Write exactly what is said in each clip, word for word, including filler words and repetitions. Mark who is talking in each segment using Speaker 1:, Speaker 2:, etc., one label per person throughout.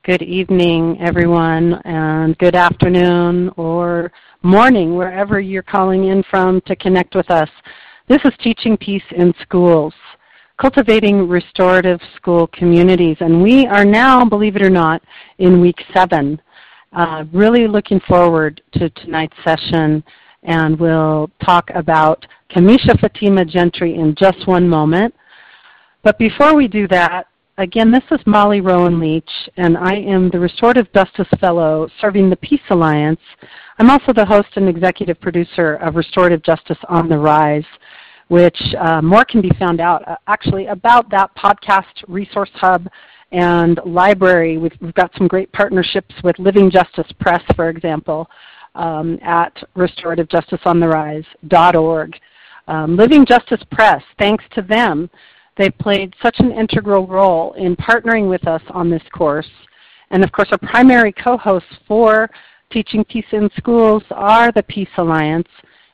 Speaker 1: Good evening, everyone, and good afternoon or morning, wherever you're calling in from to connect with us. This is Teaching Peace in Schools, Cultivating Restorative School Communities, and we are now, believe it or not, in week seven. Uh, really looking forward to tonight's session, and we'll talk about Kamisha Fatima Gentry in just one moment. But before we do that, again, this is Molly Rowan Leach, and I am the Restorative Justice Fellow serving the Peace Alliance. I'm also the host and executive producer of Restorative Justice on the Rise, which uh, more can be found out uh, actually about that podcast resource hub and library. We've, we've got some great partnerships with Living Justice Press, for example, um, at restorative justice on the rise dot org. Um, Living Justice Press, thanks to them, they've played such an integral role in partnering with us on this course. And of course, our primary co-hosts for Teaching Peace in Schools are the Peace Alliance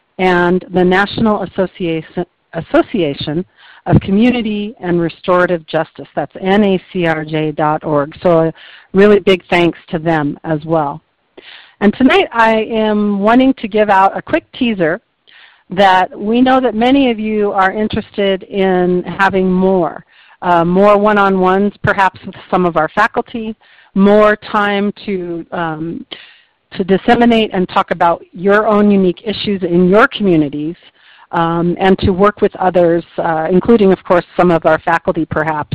Speaker 1: and the National Association, Association of Community and Restorative Justice. That's N A C R J dot org. So a really big thanks to them as well. And tonight I am wanting to give out a quick teaser that we know that many of you are interested in having more, uh, more one-on-ones perhaps with some of our faculty, more time to, um, to disseminate and talk about your own unique issues in your communities, um, and to work with others, uh, including of course some of our faculty perhaps,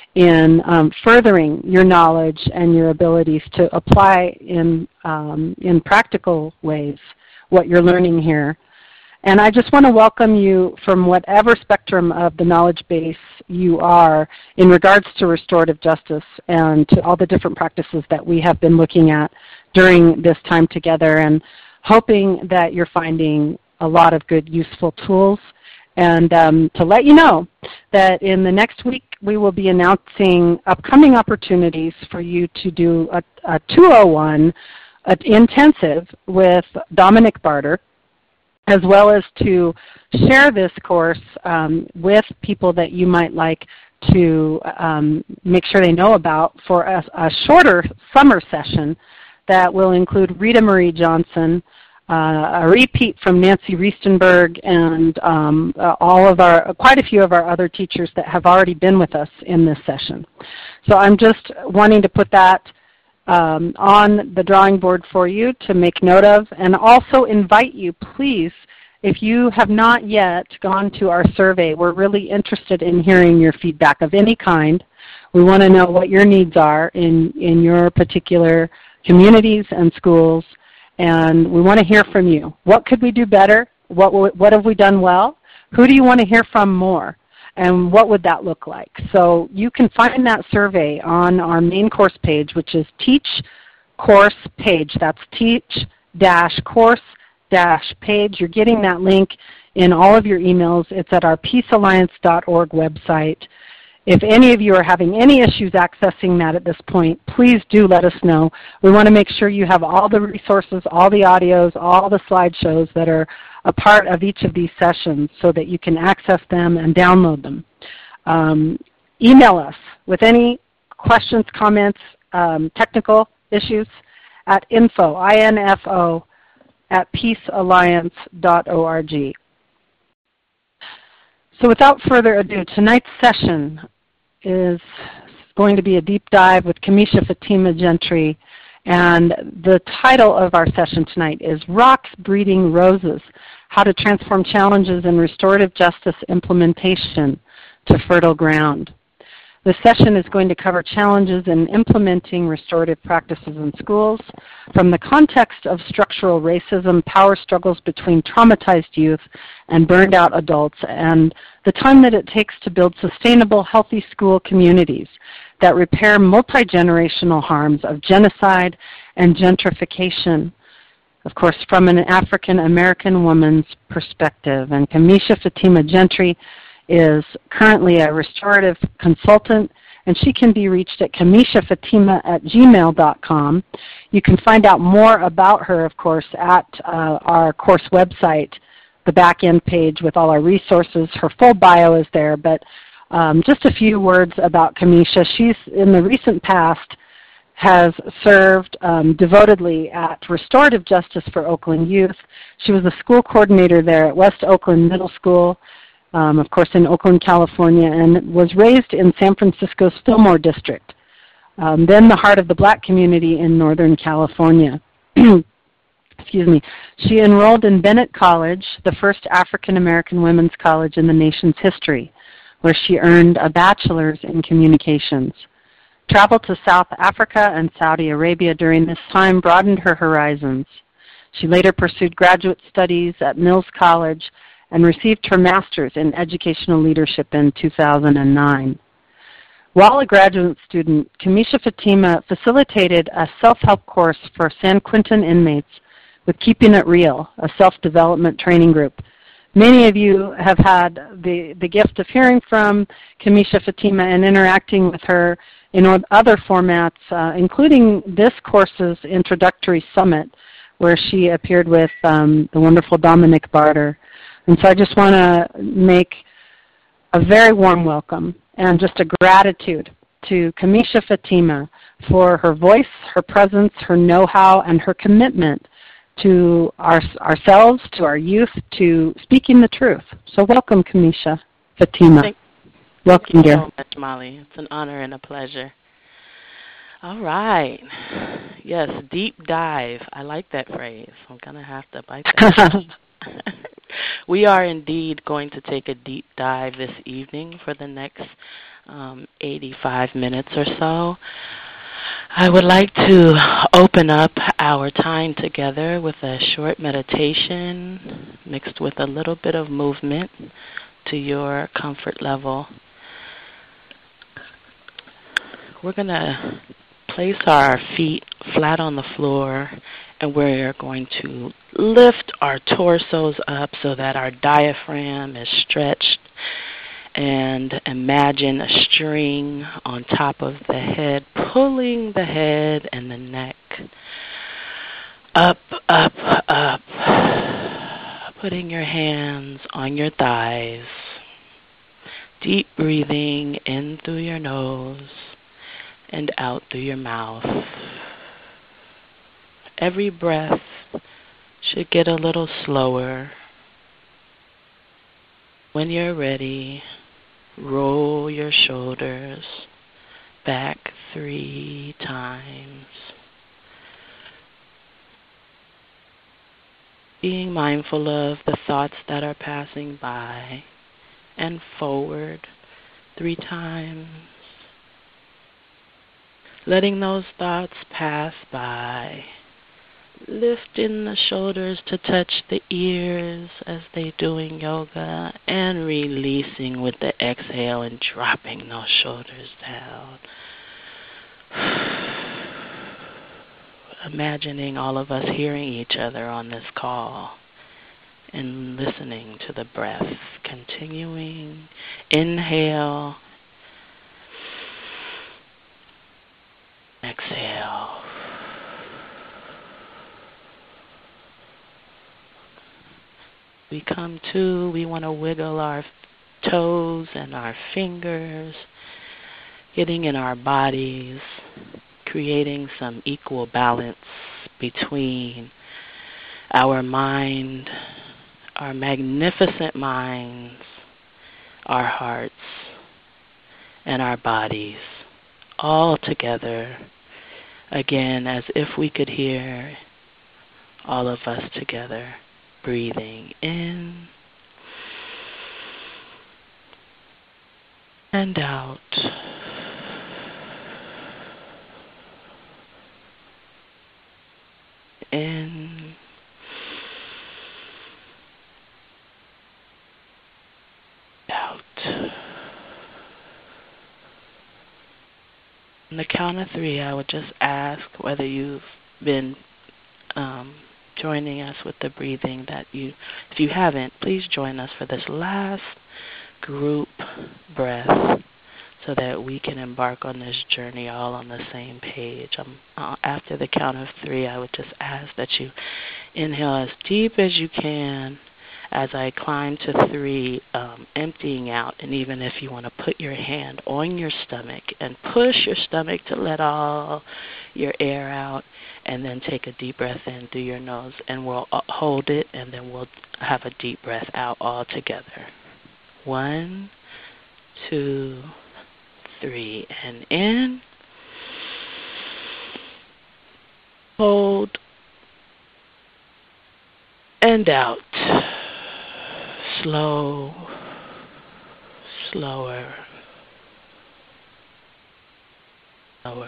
Speaker 1: in um, furthering your knowledge and your abilities to apply in, um, in practical ways what you're learning here. And I just want to welcome you from whatever spectrum of the knowledge base you are in regards to restorative justice and to all the different practices that we have been looking at during this time together, and hoping that you're finding a lot of good, useful tools. And um, to let you know that in the next week we will be announcing upcoming opportunities for you to do a, a two oh one a intensive with Dominic Barter, as well as to share this course um, with people that you might like to um, make sure they know about for a, a shorter summer session that will include Rita Marie Johnson, uh, a repeat from Nancy Riestenberg, and um, uh, all of our, quite a few of our other teachers that have already been with us in this session. So I'm just wanting to put that Um, on the drawing board for you to make note of, and also invite you, please, if you have not yet gone to our survey. We're really interested in hearing your feedback of any kind. We want to know what your needs are in, in your particular communities and schools, and we want to hear from you. What could we do better? What, what have we done well? Who do you want to hear from more? And what would that look like? So you can find that survey on our main course page, which is Teach Course Page. That's teach-course-page. You're getting that link in all of your emails. It's at our peace alliance dot org website. If any of you are having any issues accessing that at this point, please do let us know. We want to make sure you have all the resources, all the audios, all the slideshows that are a part of each of these sessions so that you can access them and download them. Um, email us with any questions, comments, um, technical issues at info, I N F O, at peace alliance dot org. So without further ado, tonight's session is going to be a deep dive with Kamisha Fatima Gentry, and the title of our session tonight is Rocks Breeding Roses: How to Transform Challenges in Restorative Justice Implementation to Fertile Ground. This session is going to cover challenges in implementing restorative practices in schools from the context of structural racism, power struggles between traumatized youth and burned out adults, and the time that it takes to build sustainable, healthy school communities that repair multi-generational harms of genocide and gentrification, of course, from an African American woman's perspective. And Kamisha Fatima Gentry is currently a restorative consultant, and she can be reached at kamisha fatima at gmail dot com. You can find out more about her, of course, at uh, our course website, the back end page with all our resources. Her full bio is there, but um, just a few words about Kamisha. She's, in the recent past, has served um, devotedly at Restorative Justice for Oakland Youth. She was a school coordinator there at West Oakland Middle School, um, of course in Oakland, California, and was raised in San Francisco's Fillmore District, um, then the heart of the Black community in Northern California. Excuse me. She enrolled in Bennett College, the first African American women's college in the nation's history, where she earned a bachelor's in communications. Travel to South Africa and Saudi Arabia during this time broadened her horizons. She later pursued graduate studies at Mills College and received her master's in educational leadership in two thousand nine. While a graduate student, Kamisha Fatima facilitated a self-help course for San Quentin inmates with Keeping It Real, a self-development training group. Many of you have had the, the gift of hearing from Kamisha Fatima and interacting with her in other formats, uh, including this course's introductory summit, where she appeared with um, the wonderful Dominic Barter. And so I just want to make a very warm welcome and just a gratitude to Kamisha Fatima for her voice, her presence, her know-how, and her commitment to our, ourselves, to our youth, to speaking the truth. So welcome, Kamisha Fatima.
Speaker 2: Thank,
Speaker 1: welcome,
Speaker 2: thank you
Speaker 1: dear.
Speaker 2: so much, Molly. It's an honor and a pleasure. All right. Yes, deep dive. I like that phrase. I'm going to have to bite that. We are indeed going to take a deep dive this evening for the next um, eighty-five minutes or so. I would like to open up our time together with a short meditation mixed with a little bit of movement to your comfort level. We're going to place our feet flat on the floor, and we're going to lift our torsos up so that our diaphragm is stretched, and imagine a string on top of the head, pulling the head and the neck up, up, up, putting your hands on your thighs, deep breathing in through your nose and out through your mouth. Every breath should get a little slower. When you're ready, roll your shoulders back three times. Being mindful of the thoughts that are passing by, and forward three times. Letting those thoughts pass by. Lifting the shoulders to touch the ears as they do in yoga, and releasing with the exhale and dropping those shoulders down. Imagining all of us hearing each other on this call and listening to the breath. Continuing. Inhale. Exhale. We come to, we want to wiggle our toes and our fingers, getting in our bodies, creating some equal balance between our mind, our magnificent minds, our hearts, and our bodies, all together, again, as if we could hear all of us together. Breathing in and out. In out. On the count of three, I would just ask whether you've been um, joining us with the breathing that you, if you haven't, please join us for this last group breath so that we can embark on this journey all on the same page. Um, uh, after the count of three, I would just ask that you inhale as deep as you can, as I climb to three, um, emptying out, and even if you want to put your hand on your stomach and push your stomach to let all your air out, and then take a deep breath in through your nose, and we'll hold it, and then we'll have a deep breath out all together. One, two, three, and in. Hold, and out. Slow, slower, slower.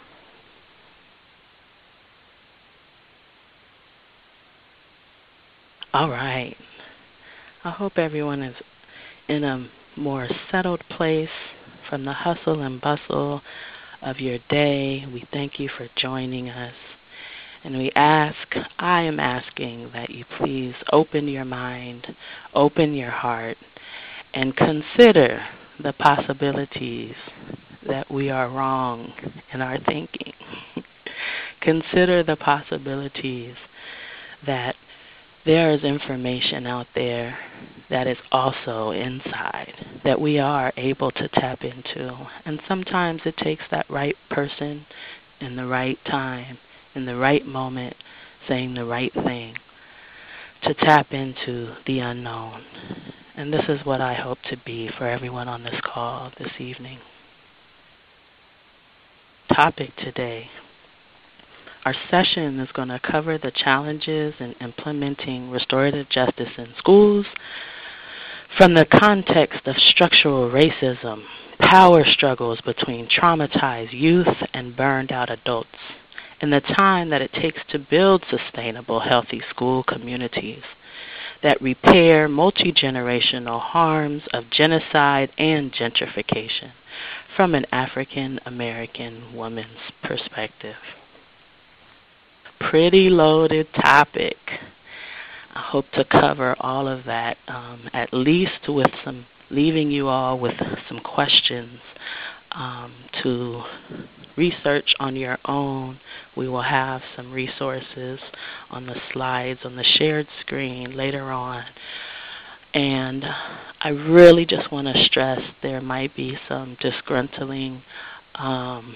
Speaker 2: All right. I hope everyone is in a more settled place from the hustle and bustle of your day. We thank you for joining us. And we ask, I am asking that you please open your mind, open your heart, and consider the possibilities that we are wrong in our thinking. Consider the possibilities that there is information out there that is also inside, that we are able to tap into. And sometimes it takes that right person in the right time, in the right moment, saying the right thing, to tap into the unknown. And this is what I hope to be for everyone on this call this evening. Topic today. Our session is going to cover the challenges in implementing restorative justice in schools from the context of structural racism, power struggles between traumatized youth and burned out adults, and the time that it takes to build sustainable, healthy school communities that repair multi-generational harms of genocide and gentrification from an African American woman's perspective. Pretty loaded topic. I hope to cover all of that, um, at least with some, leaving you all with some questions um, to research on your own. We will have some resources on the slides on the shared screen later on. And I really just want to stress there might be some disgruntling um,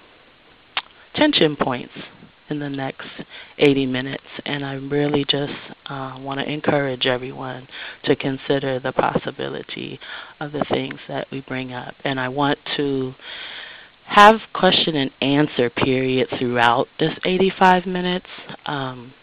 Speaker 2: tension points in the next eighty minutes, and I really just uh, want to encourage everyone to consider the possibility of the things that we bring up. And I want to have question and answer period throughout this eighty-five minutes. Um,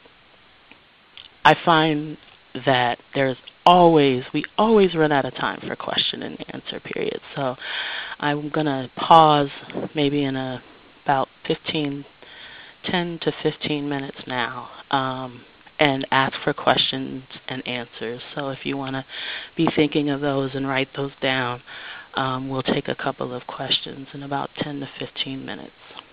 Speaker 2: I find that there's always, we always run out of time for question and answer period. So I'm going to pause maybe in a, about fifteen ten to fifteen minutes now, um, and ask for questions and answers. So if you want to be thinking of those and write those down, um, we'll take a couple of questions in about ten to fifteen minutes.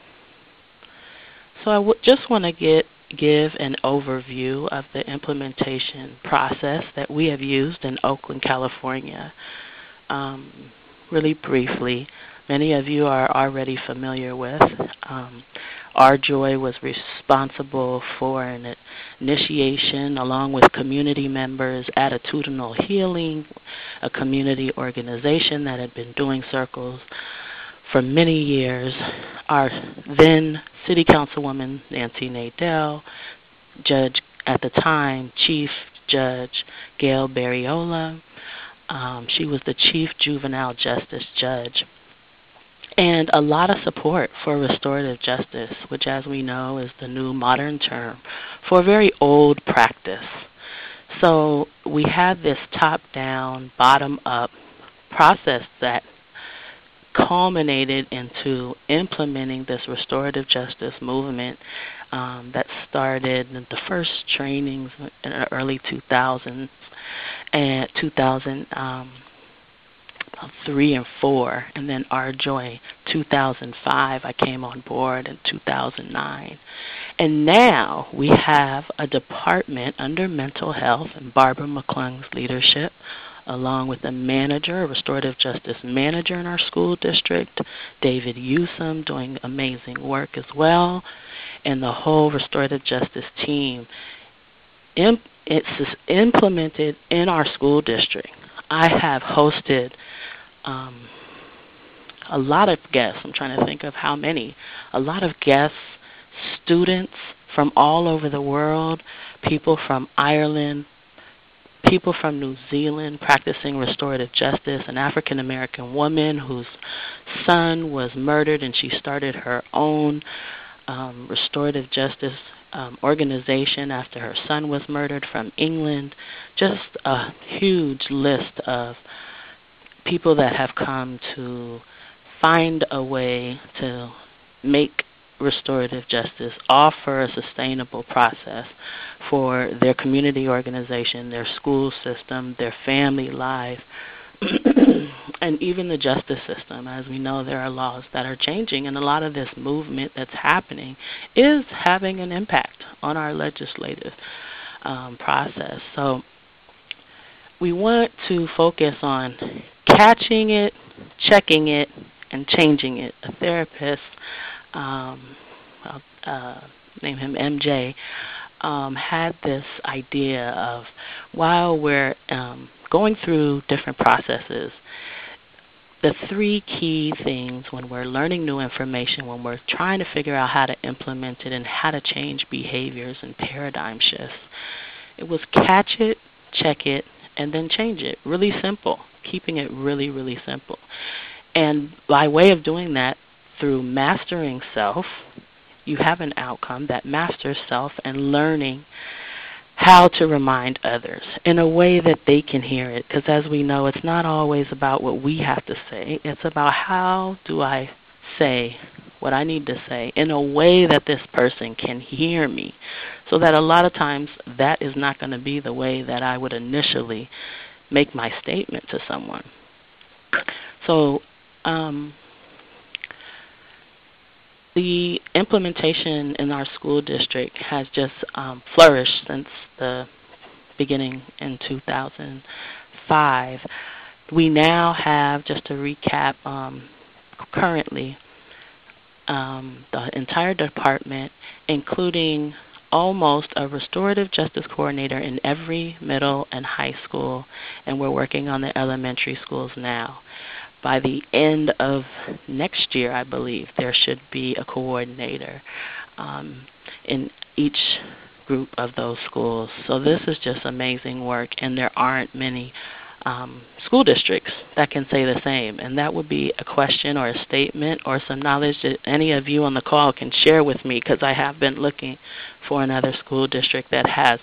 Speaker 2: So I w- just want to get give an overview of the implementation process that we have used in Oakland, California. Um, really briefly, many of you are already familiar with. Um, Our Joy was responsible for an initiation, along with community members, Attitudinal Healing, a community organization that had been doing circles for many years. Our then City Councilwoman, Nancy Nadell, Judge at the time, Chief Judge Gail Barriola. Um, she was the Chief Juvenile Justice Judge. And a lot of support for restorative justice, which, as we know, is the new modern term for a very old practice. So we had this top-down, bottom-up process that culminated into implementing this restorative justice movement um, that started in the first trainings in the early two thousands and two thousand. Um, three and four, and then Our Joy two thousand five. I came on board in two thousand nine. And now we have a department under mental health and Barbara McClung's leadership, along with a manager, a restorative justice manager in our school district, David Usum, doing amazing work as well, and the whole restorative justice team imp- it's implemented in our school district. I have hosted um, a lot of guests. I'm trying to think of how many. A lot of guests, students from all over the world, people from Ireland, people from New Zealand practicing restorative justice, an African-American woman whose son was murdered and she started her own um, restorative justice um, organization after her son was murdered, from England. Just a huge list of people that have come to find a way to make restorative justice, offer a sustainable process for their community organization, their school system, their family life, and even the justice system. As we know, there are laws that are changing, and a lot of this movement that's happening is having an impact on our legislative um, process. So we want to focus on catching it, checking it, and changing it. A therapist, um, I'll uh, name him M J, um, had this idea of, while we're um, going through different processes, the three key things when we're learning new information, when we're trying to figure out how to implement it and how to change behaviors and paradigm shifts, it was catch it, check it, and then change it. Really simple, keeping it really, really simple. And by way of doing that, through mastering self, you have an outcome that masters self and learning how to remind others in a way that they can hear it. Because as we know, it's not always about what we have to say. It's about how do I say what I need to say in a way that this person can hear me. So that a lot of times that is not going to be the way that I would initially make my statement to someone. So um, the implementation in our school district has just um, flourished since the beginning in two thousand five. We now have, just to recap, um, currently um, the entire department, including almost a restorative justice coordinator in every middle and high school, and we're working on the elementary schools now. By the end of next year, I believe, there should be a coordinator um, in each group of those schools. So this is just amazing work, and there aren't many um, school districts that can say the same. And that would be a question or a statement or some knowledge that any of you on the call can share with me, because I have been looking for another school district that has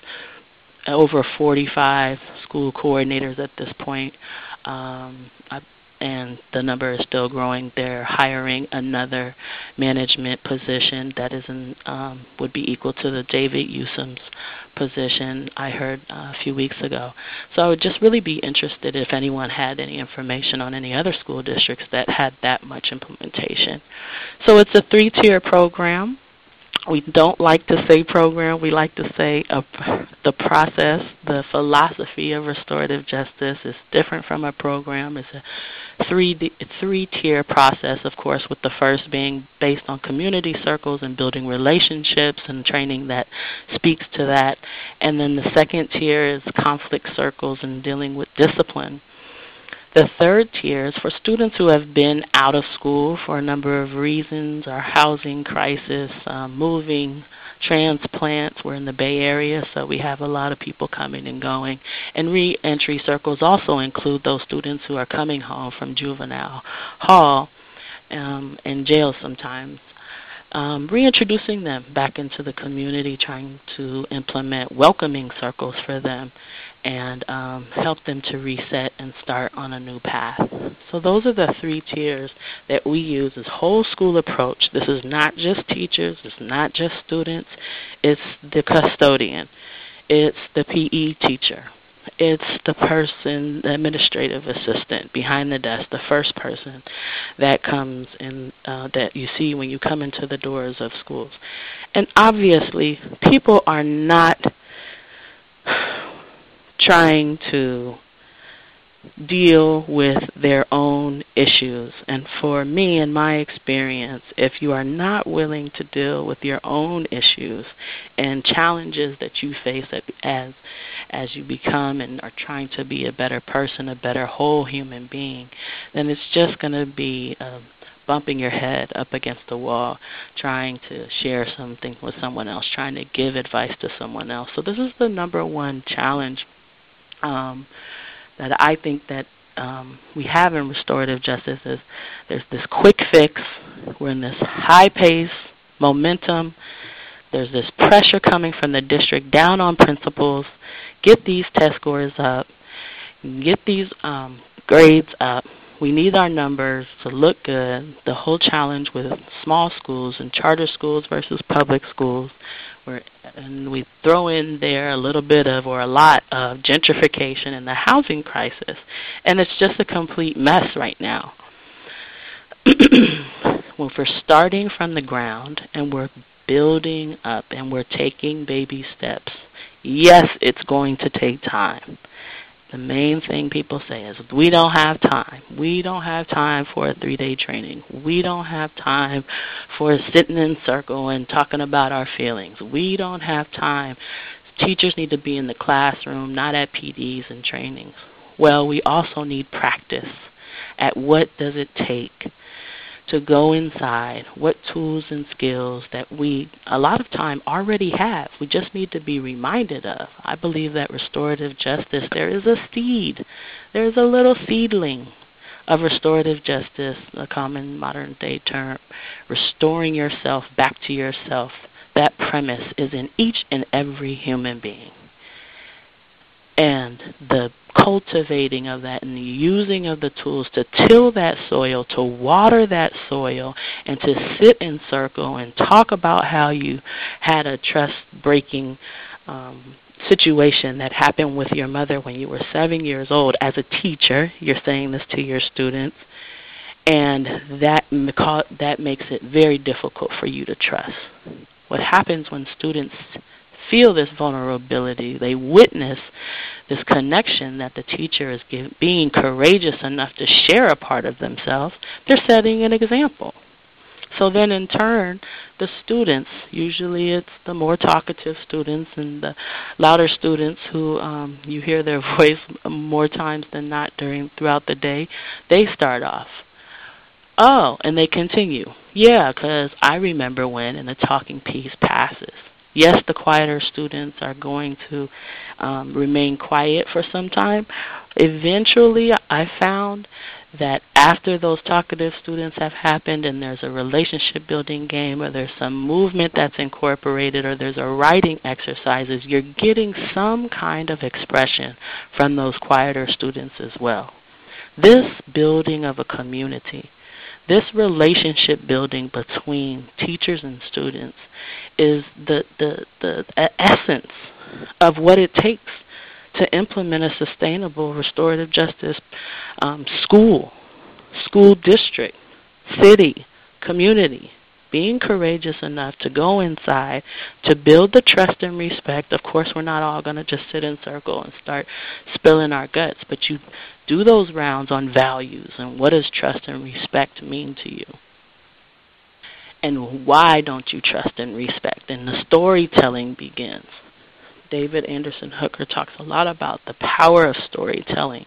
Speaker 2: over forty-five school coordinators at this point. Um, I And the number is still growing. They're hiring another management position that is in, um, would be equal to the David Usom's position I heard uh, a few weeks ago. So I would just really be interested if anyone had any information on any other school districts that had that much implementation. So it's a three-tier program. We don't like to say program. We like to say uh, the process, the philosophy of restorative justice is different from a program. It's a three, three-tier process, of course, with the first being based on community circles and building relationships and training that speaks to that. And then the second tier is conflict circles and dealing with discipline. The third tier is for students who have been out of school for a number of reasons, our housing crisis, um, moving, transplants. We're in the Bay Area, so we have a lot of people coming and going. And re-entry circles also include those students who are coming home from juvenile hall um, and jail sometimes. Um, reintroducing them back into the community, trying to implement welcoming circles for them and um, help them to reset and start on a new path. So those are the three tiers that we use as whole school approach. This is not just teachers, it's not just students, it's the custodian, it's the P E teacher, it's the person, the administrative assistant behind the desk, the first person that comes in, uh, that you see when you come into the doors of schools. And obviously, people are not trying to deal with their own issues. And for me, in my experience, if you are not willing to deal with your own issues and challenges that you face as as you become and are trying to be a better person, a better whole human being, then it's just going to be uh, bumping your head up against the wall, trying to share something with someone else, trying to give advice to someone else. So this is the number one challenge um, that I think that um, we have in restorative justice is there's this quick fix. We're in this high pace, momentum. There's this pressure coming from the district down on principals. Get these test scores up. Get these um, grades up. We need our numbers to look good. The whole challenge with small schools and charter schools versus public schools, where, and we throw in there a little bit of or a lot of gentrification and the housing crisis, and it's just a complete mess right now. When we're starting from the ground and we're building up and we're taking baby steps, yes, it's going to take time. The main thing people say is, we don't have time. We don't have time for a three-day training. We don't have time for sitting in circle and talking about our feelings. We don't have time. Teachers need to be in the classroom, not at P Ds and trainings. Well, we also need practice at what does it take to go inside, what tools and skills that we a lot of time already have. We just need to be reminded of. I believe that restorative justice, there is a seed. There is a little seedling of restorative justice, a common modern day term, restoring yourself back to yourself. That premise is in each and every human being. And the cultivating of that and the using of the tools to till that soil, to water that soil, and to sit in circle and talk about how you had a trust-breaking um, situation that happened with your mother when you were seven years old. As a teacher, you're saying this to your students, and that, that makes it very difficult for you to trust. What happens when students feel this vulnerability, they witness this connection that the teacher is give, being courageous enough to share a part of themselves, they're setting an example. So then in turn, the students, usually it's the more talkative students and the louder students who um, you hear their voice more times than not during throughout the day, they start off. Oh, and they continue. Yeah, because I remember when, and the talking piece passes. Yes, the quieter students are going to um, remain quiet for some time. Eventually, I found that after those talkative students have happened and there's a relationship building game or there's some movement that's incorporated or there's a writing exercises, you're getting some kind of expression from those quieter students as well. This building of a community, this relationship building between teachers and students is the, the, the essence of what it takes to implement a sustainable restorative justice um, school, school district, city, community. Being courageous enough to go inside, to build the trust and respect. Of course, we're not all going to just sit in circle and start spilling our guts, but you do those rounds on values and what does trust and respect mean to you. And why don't you trust and respect? And the storytelling begins. David Anderson Hooker talks a lot about the power of storytelling.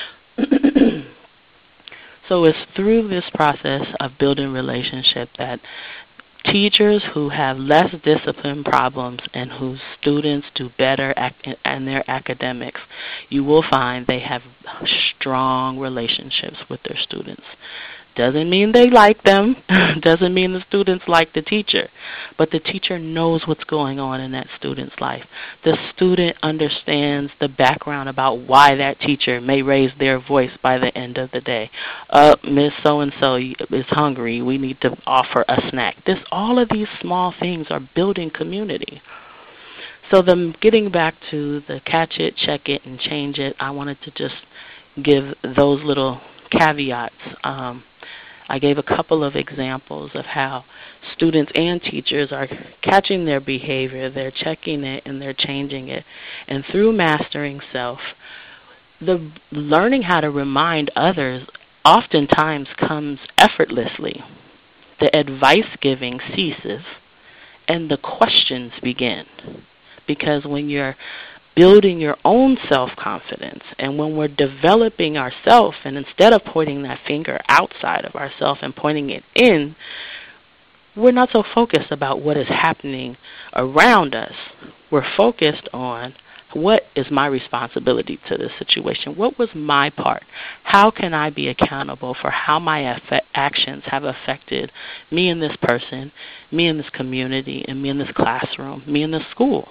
Speaker 2: So it's through this process of building relationship that teachers who have less discipline problems and whose students do better in their academics, you will find they have strong relationships with their students. Doesn't mean they like them. Doesn't mean the students like the teacher. But the teacher knows what's going on in that student's life. The student understands the background about why that teacher may raise their voice by the end of the day. Uh, Miss So-and-so is hungry. We need to offer a snack. This, all of these small things are building community. So the, getting back to the catch it, check it, and change it, I wanted to just give those little caveats. Um, I gave a couple of examples of how students and teachers are catching their behavior, they're checking it, and they're changing it. And through mastering self, the learning how to remind others oftentimes comes effortlessly. The advice giving ceases and the questions begin. Because when you're building your own self-confidence and when we're developing ourselves, and instead of pointing that finger outside of ourselves and pointing it in, we're not so focused about what is happening around us. We're focused on what is my responsibility to this situation? What was my part? How can I be accountable for how my actions have affected me and this person, me and this community, and me in this classroom, me in this school?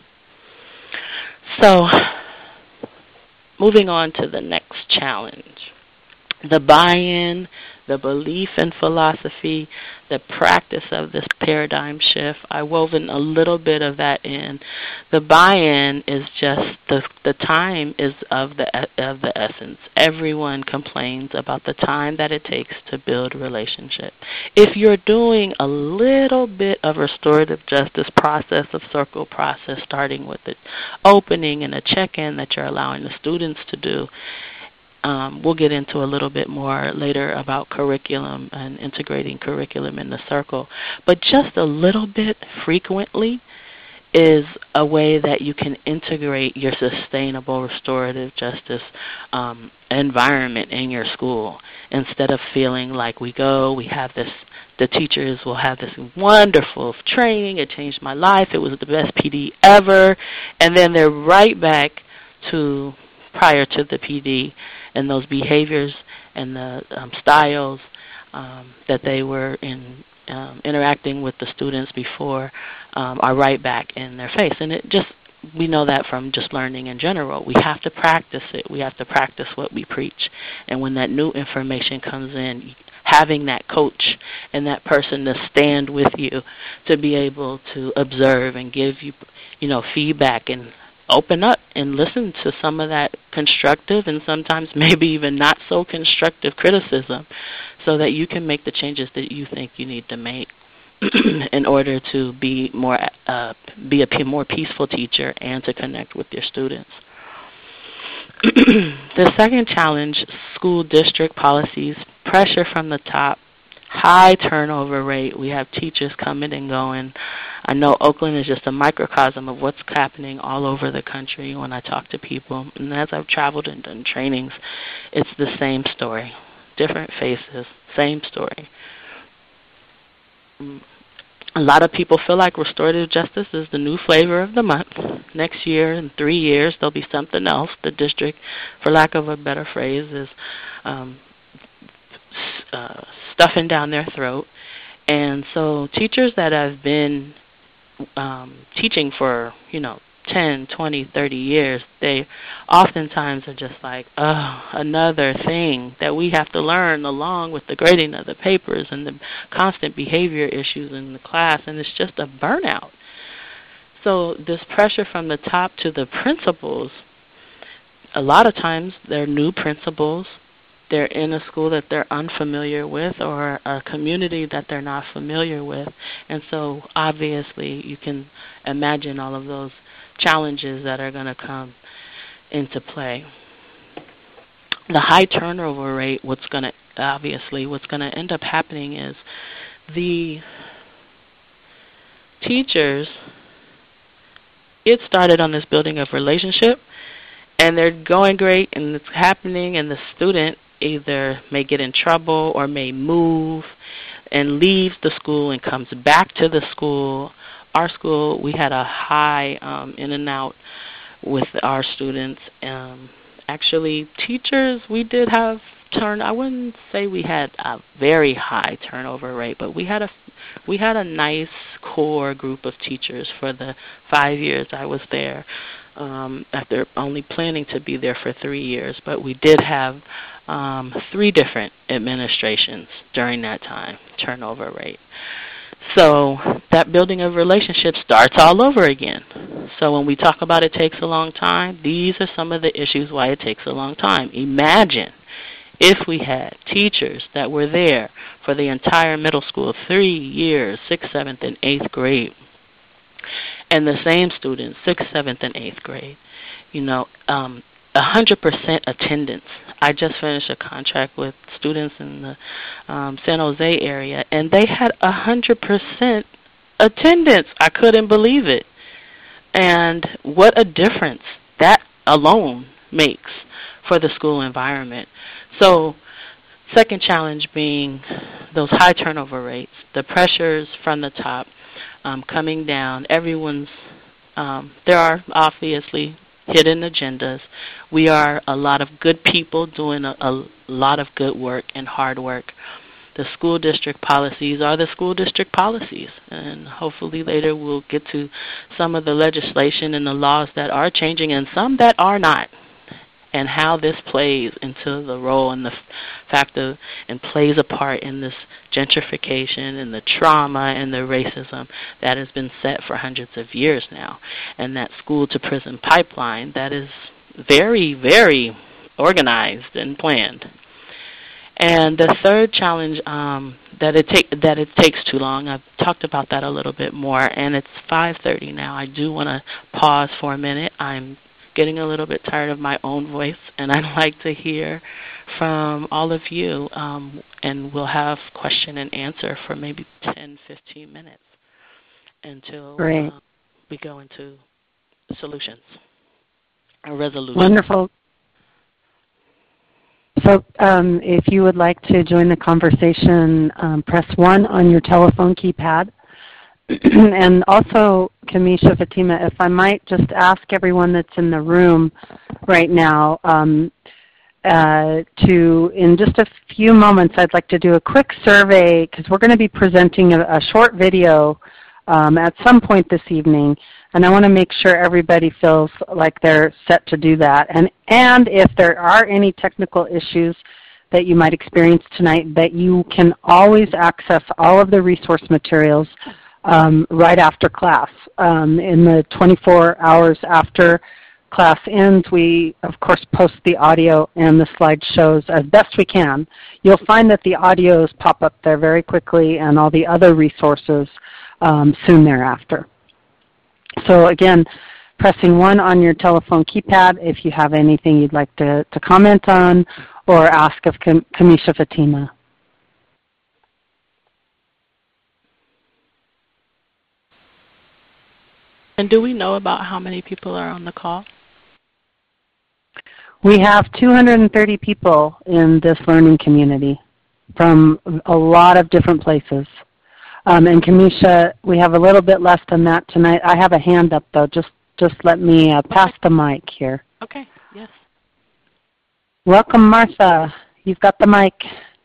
Speaker 2: So, moving on to the next challenge. The buy-in, the belief in philosophy, the practice of this paradigm shift. I woven a little bit of that in. The buy-in is just the the time is of the of the essence. Everyone complains about the time that it takes to build relationship. If you're doing a little bit of restorative justice process, of circle process, starting with the opening and a check-in that you're allowing the students to do, Um, we'll get into a little bit more later about curriculum and integrating curriculum in the circle. But just a little bit frequently is a way that you can integrate your sustainable restorative justice um, environment in your school. Instead of feeling like we go, we have this, the teachers will have this wonderful training, it changed my life, it was the best P D ever, and then they're right back to prior to the P D, and those behaviors and the um, styles um, that they were in um, interacting with the students before um, are right back in their face. And it just, we know that from just learning in general. We have to practice it. We have to practice what we preach. And when that new information comes in, having that coach and that person to stand with you to be able to observe and give you, you know, feedback and open up and listen to some of that constructive and sometimes maybe even not so constructive criticism so that you can make the changes that you think you need to make in order to be more uh, be a p- more peaceful teacher and to connect with your students. The second challenge, school district policies, pressure from the top, high turnover rate. We have teachers coming and going. I know Oakland is just a microcosm of what's happening all over the country when I talk to people. And as I've traveled and done trainings, it's the same story. Different faces, same story. A lot of people feel like restorative justice is the new flavor of the month. Next year, in three years, there'll be something else. The district, for lack of a better phrase, is um, uh, stuffing down their throat. And so teachers that have been um, teaching for, you know, ten, twenty, thirty years, they oftentimes are just like, oh, another thing that we have to learn along with the grading of the papers and the constant behavior issues in the class, and it's just a burnout. So this pressure from the top to the principals, a lot of times they're new principals. They're in a school that they're unfamiliar with or a community that they're not familiar with. And so obviously you can imagine all of those challenges that are going to come into play. The high turnover rate, what's going to, obviously, what's going to end up happening is the teachers get started on this building of relationship, and they're going great, and it's happening, and the student either may get in trouble or may move and leaves the school and comes back to the school. Our school, we had a high um, in and out with our students. Um, actually, teachers, we did have turn. I wouldn't say we had a very high turnover rate, but we had a we had a nice core group of teachers for the five years I was there. Um, after only planning to be there for three years, but we did have um, three different administrations during that time, turnover rate. So that building of relationships starts all over again. So when we talk about it takes a long time, these are some of the issues why it takes a long time. Imagine if we had teachers that were there for the entire middle school, three years, sixth, seventh, and eighth grade, and the same students, sixth, seventh, and eighth grade. You know, um, one hundred percent attendance. I just finished a contract with students in the um, San Jose area, and they had one hundred percent attendance. I couldn't believe it. And what a difference that alone makes for the school environment. So, second challenge being those high turnover rates, the pressures from the top um, coming down. Everyone's, um, there are obviously hidden agendas. We are a lot of good people doing a, a lot of good work and hard work. The school district policies are the school district policies, and hopefully later we'll get to some of the legislation and the laws that are changing and some that are not, and how this plays into the role and the fact of and plays a part in this gentrification and the trauma and the racism that has been set for hundreds of years now, and that school-to-prison pipeline that is very, very organized and planned. And the third challenge um, that it take that it takes too long. I've talked about that a little bit more, and it's five thirty now. I do want to pause for a minute. I'm getting a little bit tired of my own voice, and I'd like to hear from all of you, um, and we'll have question and answer for maybe ten, fifteen minutes until uh, we go into solutions or resolutions.
Speaker 1: Wonderful. So um, if you would like to join the conversation, um, press one on your telephone keypad. And also, Kamisha, Fatima, if I might just ask everyone that's in the room right now um, uh, to, in just a few moments, I'd like to do a quick survey because we're going to be presenting a, a short video um, at some point this evening, and I want to make sure everybody feels like they're set to do that. And, and if there are any technical issues that you might experience tonight, that you can always access all of the resource materials Um, right after class. Um, in the twenty-four hours after class ends, we, of course, post the audio and the slideshows as best we can. You'll find that the audios pop up there very quickly and all the other resources um, soon thereafter. So again, pressing one on your telephone keypad if you have anything you'd like to, to comment on or ask of Kam- Kamisha Fatima.
Speaker 2: And do we know about how many people are on the call?
Speaker 1: We have two hundred thirty people in this learning community from a lot of different places. Um, and Kamisha, we have a little bit less than that tonight. I have a hand up, though. Just, just let me uh, pass the mic here.
Speaker 2: Okay, yes.
Speaker 1: Welcome, Martha. You've got the mic.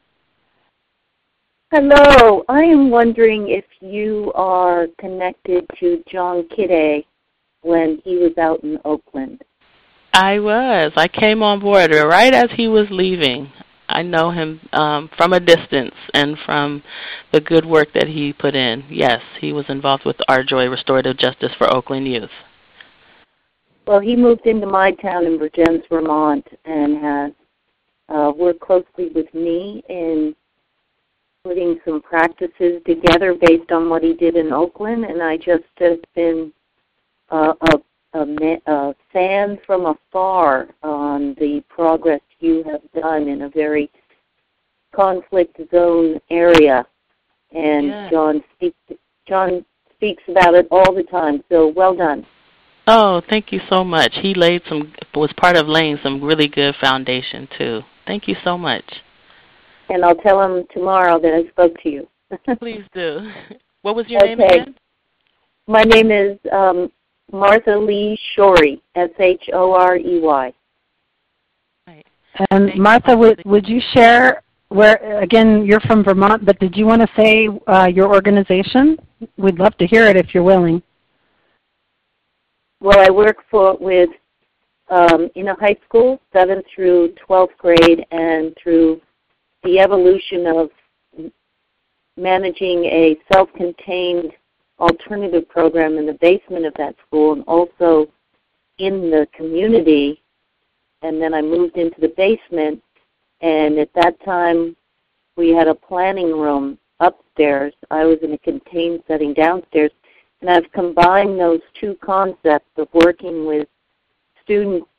Speaker 3: Hello. I am wondering if you are connected to John Kidday when he was out in Oakland.
Speaker 2: I was. I came on board right as he was leaving. I know him um, from a distance and from the good work that he put in. Yes, he was involved with Our Joy Restorative Justice for Oakland Youth.
Speaker 3: Well, he moved into my town in Vergennes, Vermont, and has uh, worked closely with me in putting some practices together based on what he did in Oakland, and I just have been uh, a, a, a fan from afar on the progress you have done in a very conflict zone area. And yeah. John speaks, John speaks about it all the time, so well done.
Speaker 2: Oh, thank you so much. He laid some, was part of laying some really good foundation, too. Thank you so much.
Speaker 3: And I'll tell him tomorrow that I spoke to you.
Speaker 2: Please do. What was your
Speaker 3: okay.
Speaker 2: name again?
Speaker 3: My name is um, Martha Lee Shorey, S H O R E Y.
Speaker 2: Right.
Speaker 1: And
Speaker 2: Thank
Speaker 1: Martha, would, would you share where, again, you're from Vermont, but did you want to say uh, your organization? We'd love to hear it if you're willing.
Speaker 3: Well, I work for with um, in a high school, seventh through twelfth grade, and through the evolution of managing a self-contained alternative program in the basement of that school and also in the community. And then I moved into the basement, and at that time we had a planning room upstairs. I was in a contained setting downstairs, and I've combined those two concepts of working with students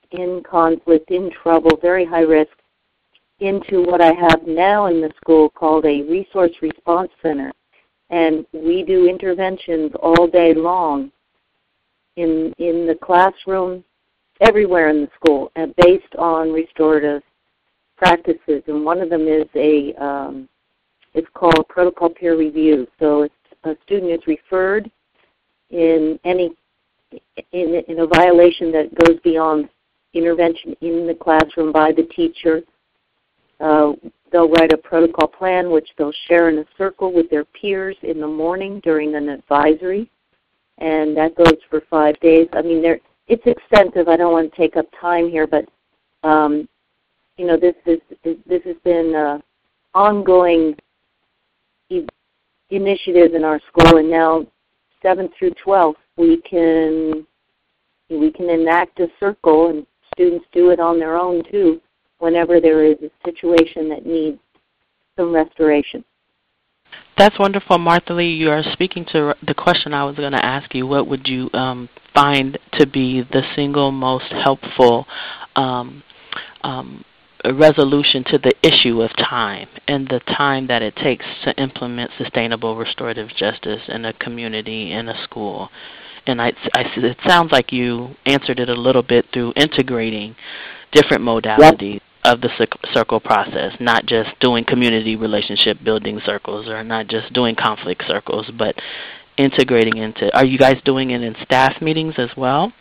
Speaker 3: in conflict, in trouble, very high risk, into what I have now in the school called a resource response center. And we do interventions all day long in in the classroom, everywhere in the school, and based on restorative practices. And one of them is a, um, it's called protocol peer review. So if a student is referred in any, in, in a violation that goes beyond intervention in the classroom by the teacher, uh, they'll write a protocol plan, which they'll share in a circle with their peers in the morning during an advisory, and that goes for five days. I mean, there, it's extensive. I don't want to take up time here, but um, you know, this is this has been an ongoing e- initiative in our school, and now seventh through twelfth, we can we can enact a circle, and students do it on their own too, whenever there is a situation that needs some restoration.
Speaker 2: That's wonderful, Martha Lee. You are speaking to the question I was going to ask you. What would you um, find to be the single most helpful um, um, resolution to the issue of time and the time that it takes to implement sustainable restorative justice in a community, in a school? And I, I, it sounds like you answered it a little bit through integrating different modalities. Yep. Of the circle process, not just doing community relationship building circles or not just doing conflict circles, but integrating into, are you guys doing it in staff meetings as well?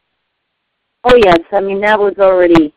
Speaker 3: Oh yes, I mean that was already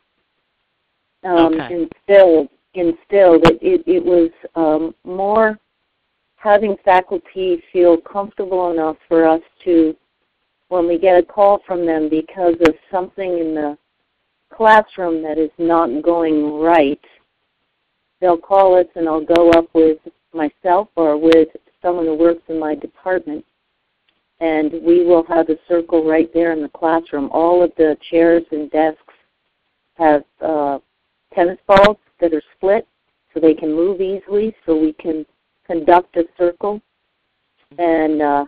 Speaker 3: um, okay. instilled, instilled. It, it, it was um, more having faculty feel comfortable enough for us to, when we get a call from them because of something in the classroom that is not going right, they'll call us and I'll go up with myself or with someone who works in my department, and we will have a circle right there in the classroom. All of the chairs and desks have uh, tennis balls that are split so they can move easily, so we can conduct a circle and uh,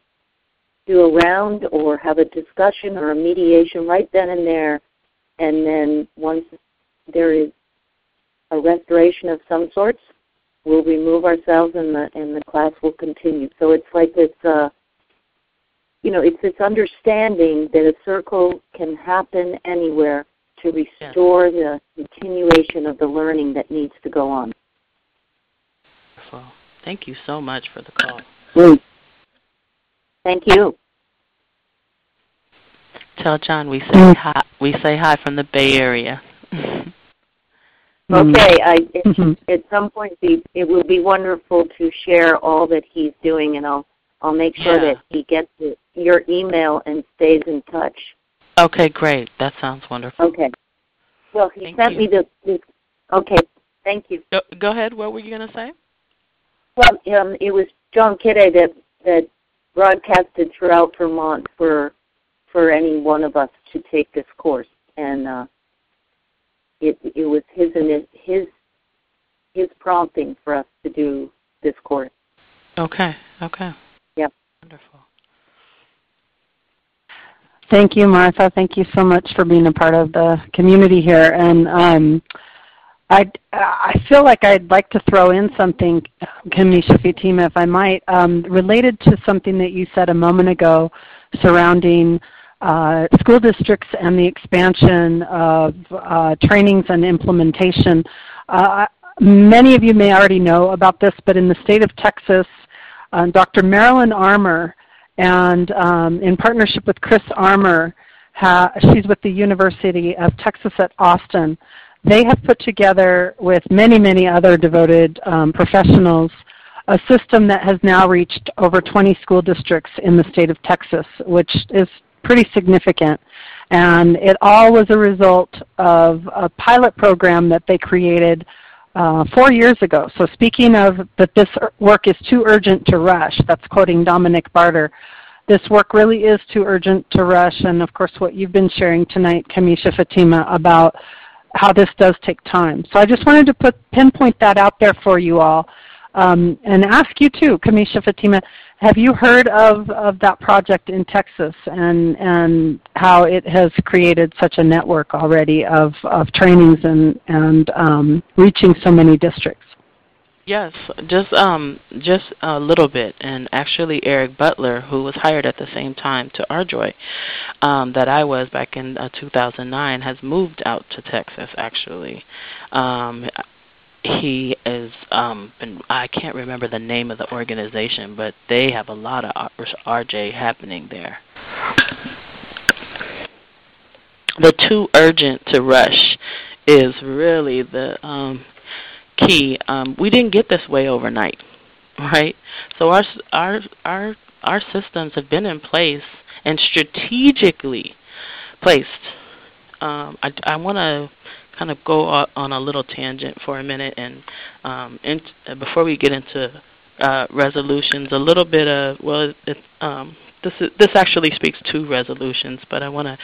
Speaker 3: do a round or have a discussion or a mediation right then and there. And then once there is a restoration of some sorts, we'll remove ourselves and the and the class will continue. So it's like this, uh, you know, it's this understanding that a circle can happen anywhere to restore yeah. the continuation of the learning that needs to go on.
Speaker 2: Wonderful. Thank you so much for the call.
Speaker 3: Mm. Thank you.
Speaker 2: Tell John we say hi. We say hi from the Bay Area.
Speaker 3: Okay, I, it, at some point it, it will be wonderful to share all that he's doing, and I'll I'll make sure yeah. that he gets it, your email and stays in touch.
Speaker 2: Okay, great. That sounds wonderful.
Speaker 3: Okay. Well, he
Speaker 2: thank
Speaker 3: sent
Speaker 2: you.
Speaker 3: me the, the. Okay, thank you.
Speaker 2: Go, go ahead. What were you going to say?
Speaker 3: Well, um, it was John Kidde that that broadcasted throughout Vermont for. for any one of us to take this course, and uh, it it was his his his prompting for us to do this course.
Speaker 2: Okay. Okay.
Speaker 3: Yep.
Speaker 2: Wonderful.
Speaker 1: Thank you, Martha. Thank you so much for being a part of the community here. And um, I I feel like I'd like to throw in something, Kamisha Fatima, if I might, um, related to something that you said a moment ago surrounding Uh, school districts and the expansion of uh, trainings and implementation. Uh, many of you may already know about this, but in the state of Texas, uh, Doctor Marilyn Armour, and um, in partnership with Chris Armour, ha- she's with the University of Texas at Austin, they have put together with many, many other devoted um, professionals a system that has now reached over twenty school districts in the state of Texas, which is pretty significant. And it all was a result of a pilot program that they created uh, four years ago. So speaking of that this work is too urgent to rush, that's quoting Dominic Barter, this work really is too urgent to rush, and of course what you've been sharing tonight, Kamisha Fatima, about how this does take time. So I just wanted to put pinpoint that out there for you all. um, and ask you too, Kamisha, Fatima, have you heard of, of that project in Texas and, and how it has created such a network already of, of trainings and, and um, reaching so many districts?
Speaker 2: Yes, just um, just a little bit. And actually Eric Butler, who was hired at the same time to Arjoy um, that I was back in uh, two thousand nine, has moved out to Texas, actually. Um, he is, um, been, I can't remember the name of the organization, but they have a lot of R J happening there. The too urgent to rush is really the um, key. Um, we didn't get this way overnight, right? So our our our our systems have been in place and strategically placed. Um, I I want to kind of go on a little tangent for a minute, and um, in, before we get into uh, resolutions, a little bit of well, it, um, this is, this actually speaks to resolutions, but I want to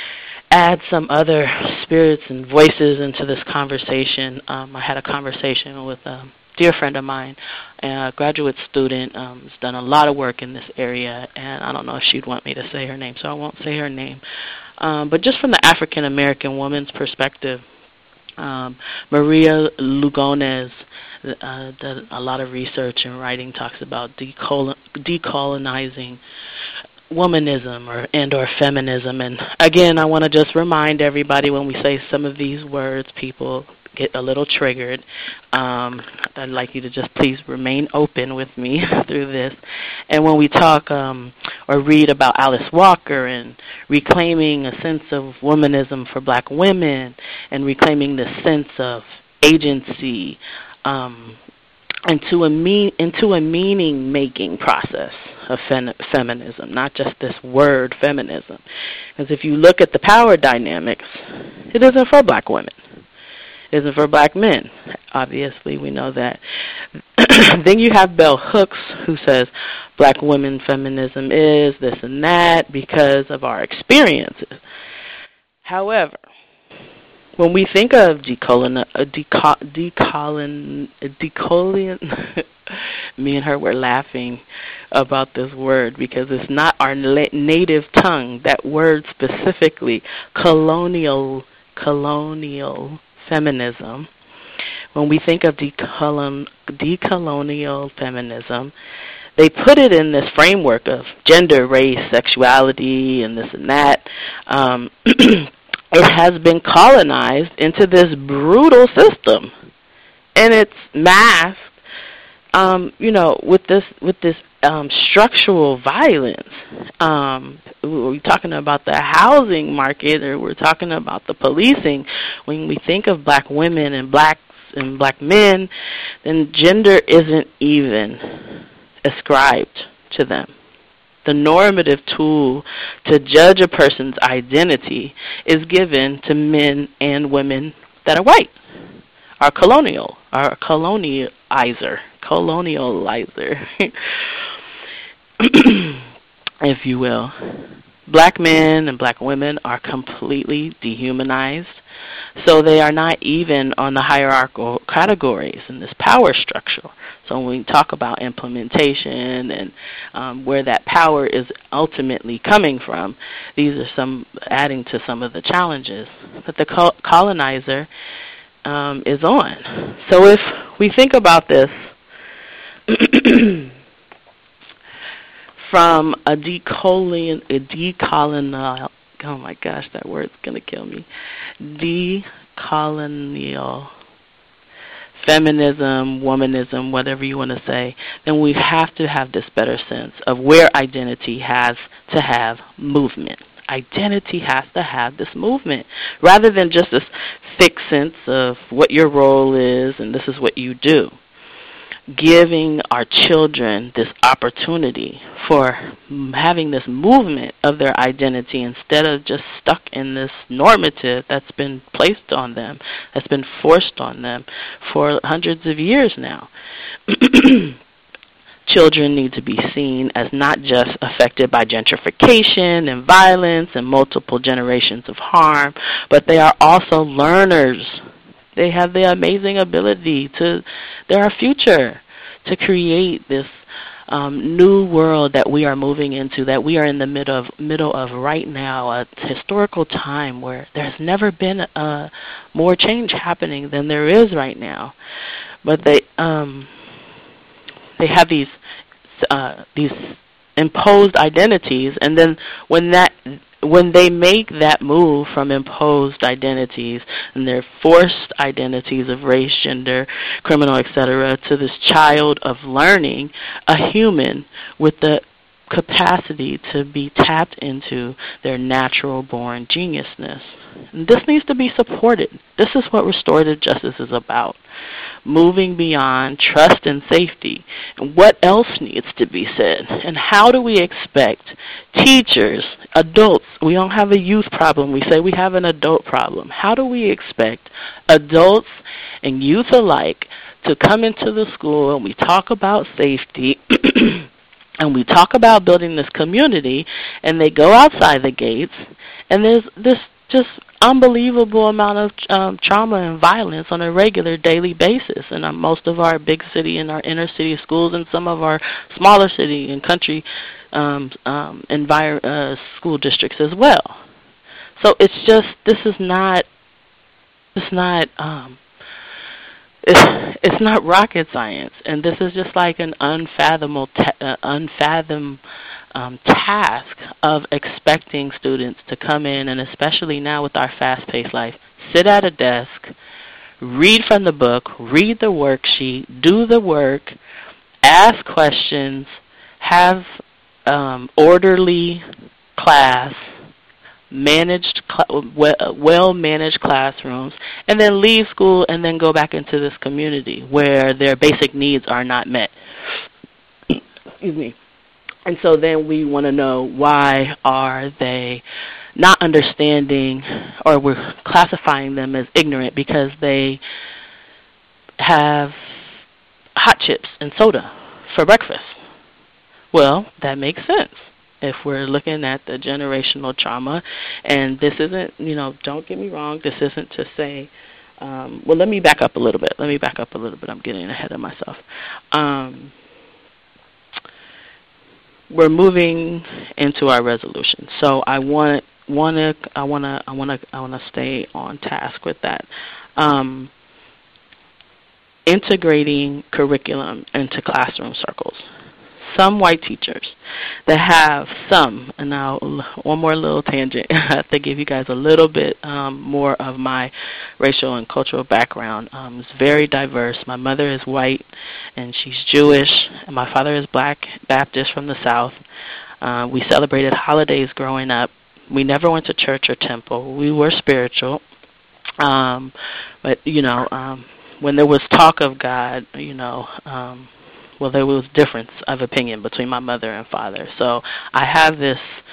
Speaker 2: add some other spirits and voices into this conversation. Um, I had a conversation with a dear friend of mine, a graduate student, um, has done a lot of work in this area, and I don't know if she'd want me to say her name, so I won't say her name. Um, but just from the African American woman's perspective, um, Maria Lugones uh, did a lot of research and writing, talks about decolon- decolonizing womanism or and or feminism. And again, I want to just remind everybody, when we say some of these words, people get a little triggered. Um, I'd like you to just please remain open with me through this. And when we talk um, or read about Alice Walker and reclaiming a sense of womanism for black women and reclaiming the sense of agency um, into a mean into a meaning-making process of fem- feminism, not just this word feminism. Because if you look at the power dynamics, it isn't for black women. It isn't for black men. Obviously, we know that. Then you have Bell Hooks, who says black women feminism is this and that because of our experiences. However, when we think of decolon, uh, deco, decolon, decolon, me and her were laughing about this word because it's not our native tongue. That word specifically, colonial, colonial feminism. When we think of decolon, decolonial feminism, they put it in this framework of gender, race, sexuality, and this and that. Um, It has been colonized into this brutal system, and it's masked, um, you know, with this with this um, structural violence. Um, we're talking about the housing market, or we're talking about the policing. When we think of black women and blacks and black men, then gender isn't even ascribed to them. The normative tool to judge a person's identity is given to men and women that are white, our colonial, our colonializer, colonializer, if you will. Black men and black women are completely dehumanized, so they are not even on the hierarchical categories in this power structure. So when we talk about implementation and um, where that power is ultimately coming from, these are some adding to some of the challenges that the col- colonizer um, is on. So if we think about this from a decolon, a decolonial, oh my gosh, that word's gonna kill me, decolonial feminism, womanism, whatever you want to say, then we have to have this better sense of where identity has to have movement. Identity has to have this movement, rather than just this fixed sense of what your role is and this is what you do. Giving our children this opportunity for having this movement of their identity instead of just stuck in this normative that's been placed on them, that's been forced on them for hundreds of years now. Children need to be seen as not just affected by gentrification and violence and multiple generations of harm, but they are also learners. They have the amazing ability to, they're our future, to create this um, new world that we are moving into, that we are in the middle of, middle of right now, a historical time where there's never been uh, more change happening than there is right now. But they um, they have these uh, these imposed identities, and then when that when they make that move from imposed identities and their forced identities of race, gender, criminal, et cetera, to this child of learning, a human with the capacity to be tapped into their natural born geniusness. And this needs to be supported. This is what restorative justice is about. Moving beyond trust and safety. And what else needs to be said? And how do we expect teachers, adults, we don't have a youth problem, we say we have an adult problem. How do we expect adults and youth alike to come into the school and we talk about safety and we talk about building this community, and they go outside the gates, and there's this just unbelievable amount of um, trauma and violence on a regular daily basis in uh, most of our big city and our inner city schools, and some of our smaller city and country um, um, envir- uh, school districts as well. So it's just, this is not, it's not, um, it's, it's not rocket science, and this is just like an unfathomable, ta- uh, unfathom um, task of expecting students to come in, and especially now with our fast-paced life, sit at a desk, read from the book, read the worksheet, do the work, ask questions, have um, orderly class, managed, well-managed classrooms, and then leave school and then go back into this community where their basic needs are not met. Excuse me. And so then we want to know, why are they not understanding, or we're classifying them as ignorant because they have hot chips and soda for breakfast? Well, that makes sense if we're looking at the generational trauma. And this isn't, you know, don't get me wrong, this isn't to say, um, well, let me back up a little bit. Let me back up a little bit. I'm getting ahead of myself. Um, we're moving into our resolution. So I want want to I want to I want to I want to stay on task with that. Um, integrating curriculum into classroom circles. Some white teachers that have some, and now one more little tangent, I have to give you guys a little bit um, more of my racial and cultural background. Um, it's very diverse. My mother is white, and she's Jewish, and my father is black, Baptist from the South. Uh, we celebrated holidays growing up. We never went to church or temple. We were spiritual, um, but, you know, um, when there was talk of God, you know, um, well, there was difference of opinion between my mother and father. So I have this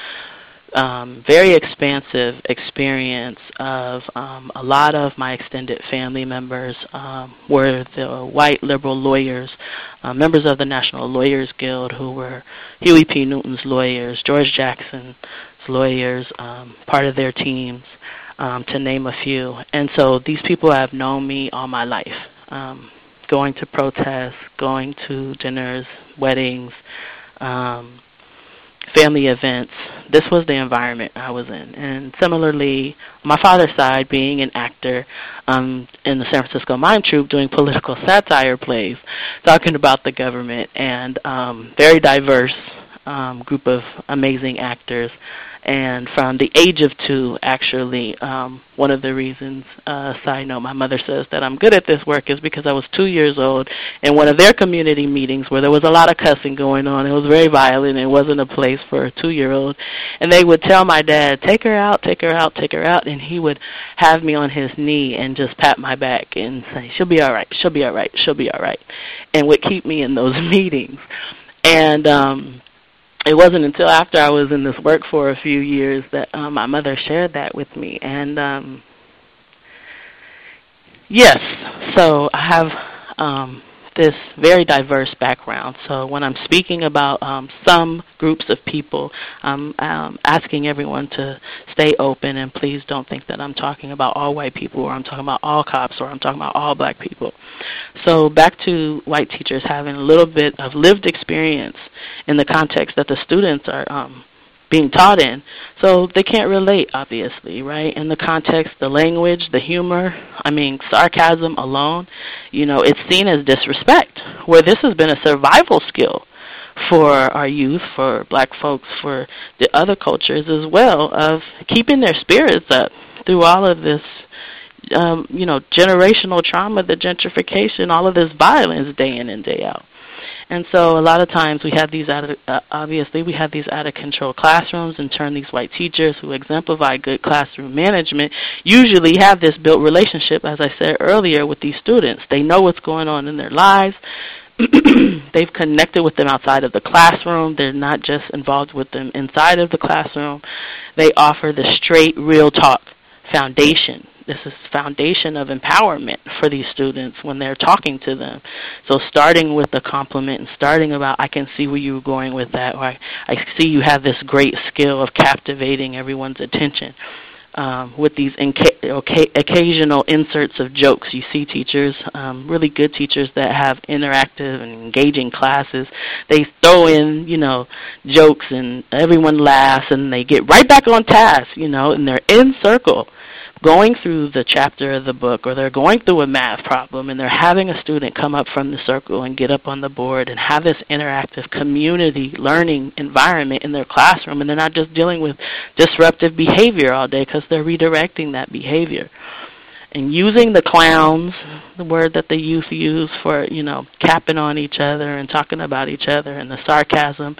Speaker 2: um, very expansive experience of um, a lot of my extended family members um, were the white liberal lawyers, uh, members of the National Lawyers Guild, who were Huey P. Newton's lawyers, George Jackson's lawyers, um, part of their teams, um, to name a few. And so these people have known me all my life. Um, going to protests, going to dinners, weddings, um, family events. This was the environment I was in. And similarly, my father's side, being an actor um, in the San Francisco Mime Troupe, doing political satire plays, talking about the government, and um, very diverse um, group of amazing actors. And from the age of two, actually, um, one of the reasons, uh, side note, my mother says that I'm good at this work is because I was two years old in one of their community meetings where there was a lot of cussing going on. It was very violent. It wasn't a place for a two-year-old. And they would tell my dad, take her out, take her out, take her out. And he would have me on his knee and just pat my back and say, she'll be all right, she'll be all right, she'll be all right, and would keep me in those meetings. And um it wasn't until after I was in this work for a few years that um, my mother shared that with me. And um, yes, so I have um, this very diverse background. So when I'm speaking about um, some groups of people, I'm um, asking everyone to stay open, and please don't think that I'm talking about all white people, or I'm talking about all cops, or I'm talking about all black people. So back to white teachers having a little bit of lived experience in the context that the students are um, being taught in. So they can't relate, obviously, right? In the context, the language, the humor, I mean, sarcasm alone, you know, it's seen as disrespect, where this has been a survival skill for our youth, for black folks, for the other cultures as well, of keeping their spirits up through all of this, um, you know, generational trauma, the gentrification, all of this violence day in and day out. And so a lot of times we have these, out of, uh, obviously, we have these out-of-control classrooms, and turn these white teachers who exemplify good classroom management usually have this built relationship, as I said earlier, with these students. They know what's going on in their lives. They've connected with them outside of the classroom. They're not just involved with them inside of the classroom. They offer the straight, real talk foundation. This is foundation of empowerment for these students when they're talking to them. So starting with a compliment and starting about, I can see where you were going with that, or I, I see you have this great skill of captivating everyone's attention. Um, with these inca- okay, occasional inserts of jokes. You see teachers, um, really good teachers that have interactive and engaging classes. They throw in, you know, jokes and everyone laughs and they get right back on task, you know, and they're in circle going through the chapter of the book, or they're going through a math problem and they're having a student come up from the circle and get up on the board and have this interactive community learning environment in their classroom, and they're not just dealing with disruptive behavior all day because they're redirecting that behavior. And using the clowns, the word that the youth use for, you know, capping on each other and talking about each other, and the sarcasm,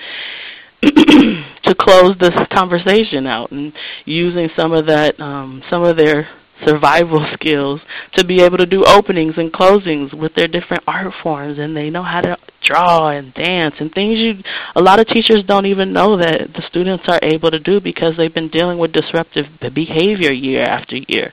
Speaker 2: to close this conversation out, and using some of that, um, some of their survival skills to be able to do openings and closings with their different art forms, and they know how to draw and dance and things you, a lot of teachers don't even know that the students are able to do because they've been dealing with disruptive behavior year after year.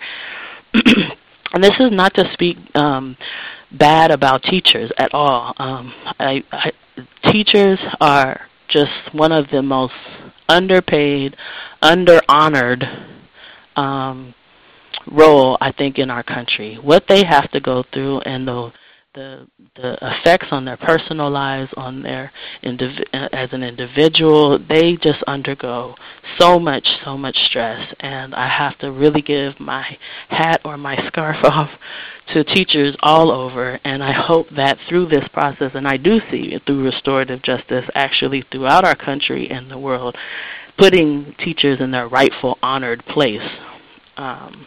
Speaker 2: And this is not to speak um, bad about teachers at all. Um, I, I, teachers are just one of the most underpaid, under-honored um, role, I think, in our country. What they have to go through and the the the effects on their personal lives, on their indiv- as an individual, they just undergo so much, so much stress. And I have to really give my hat or my scarf off to teachers all over. And I hope that through this process, and I do see it through restorative justice actually throughout our country and the world, putting teachers in their rightful, honored place. Um,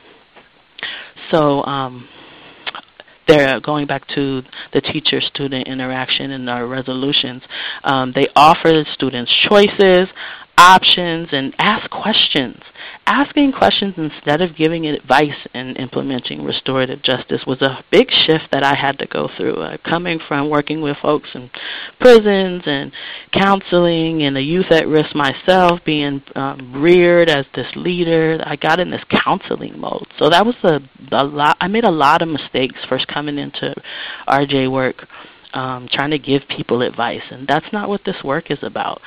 Speaker 2: so, um, They're going back to the teacher-student interaction and our resolutions. Um, they offer students choices, options, and ask questions. Asking questions instead of giving advice and implementing restorative justice was a big shift that I had to go through. Uh, coming from working with folks in prisons and counseling and a youth at risk myself, being um, reared as this leader, I got in this counseling mode. So that was a, a lot. I made a lot of mistakes first coming into R J work, um, trying to give people advice, and that's not what this work is about.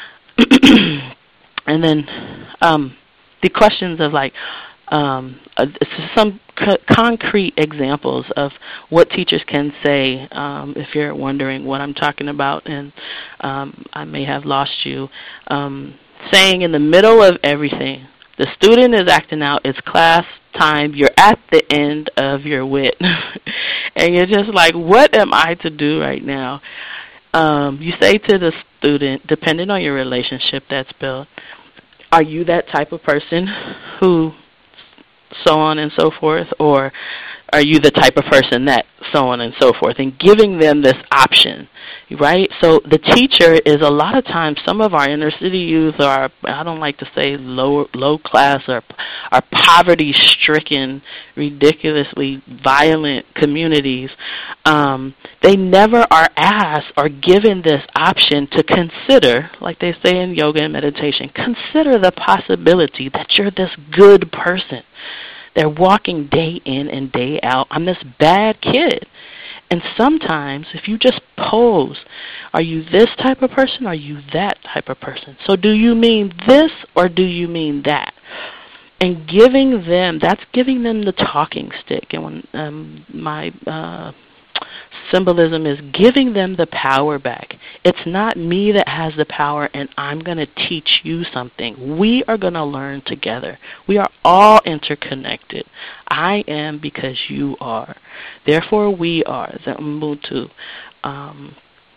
Speaker 2: And then um, the questions of like um, uh, some co- concrete examples of what teachers can say, um, if you're wondering what I'm talking about, and um, I may have lost you, um, saying in the middle of everything, the student is acting out, it's class time, you're at the end of your wit, and you're just like, what am I to do right now? Um, you say to the student, depending on your relationship that's built, are you that type of person who so on and so forth, or are you the type of person that so on and so forth, and giving them this option, right? So the teacher is a lot of times, some of our inner city youth are, I don't like to say low, low class or are poverty-stricken, ridiculously violent communities. Um, they never are asked or given this option to consider, like they say in yoga and meditation, consider the possibility that you're this good person. They're walking day in and day out. I'm this bad kid. And sometimes if you just pose, are you this type of person or are you that type of person? So do you mean this or do you mean that? And giving them, that's giving them the talking stick. And when um, my uh, symbolism is giving them the power back. It's not me that has the power and I'm going to teach you something. We are going to learn together. We are all interconnected. I am because you are. Therefore we are. The Ubuntu um,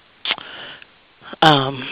Speaker 2: um,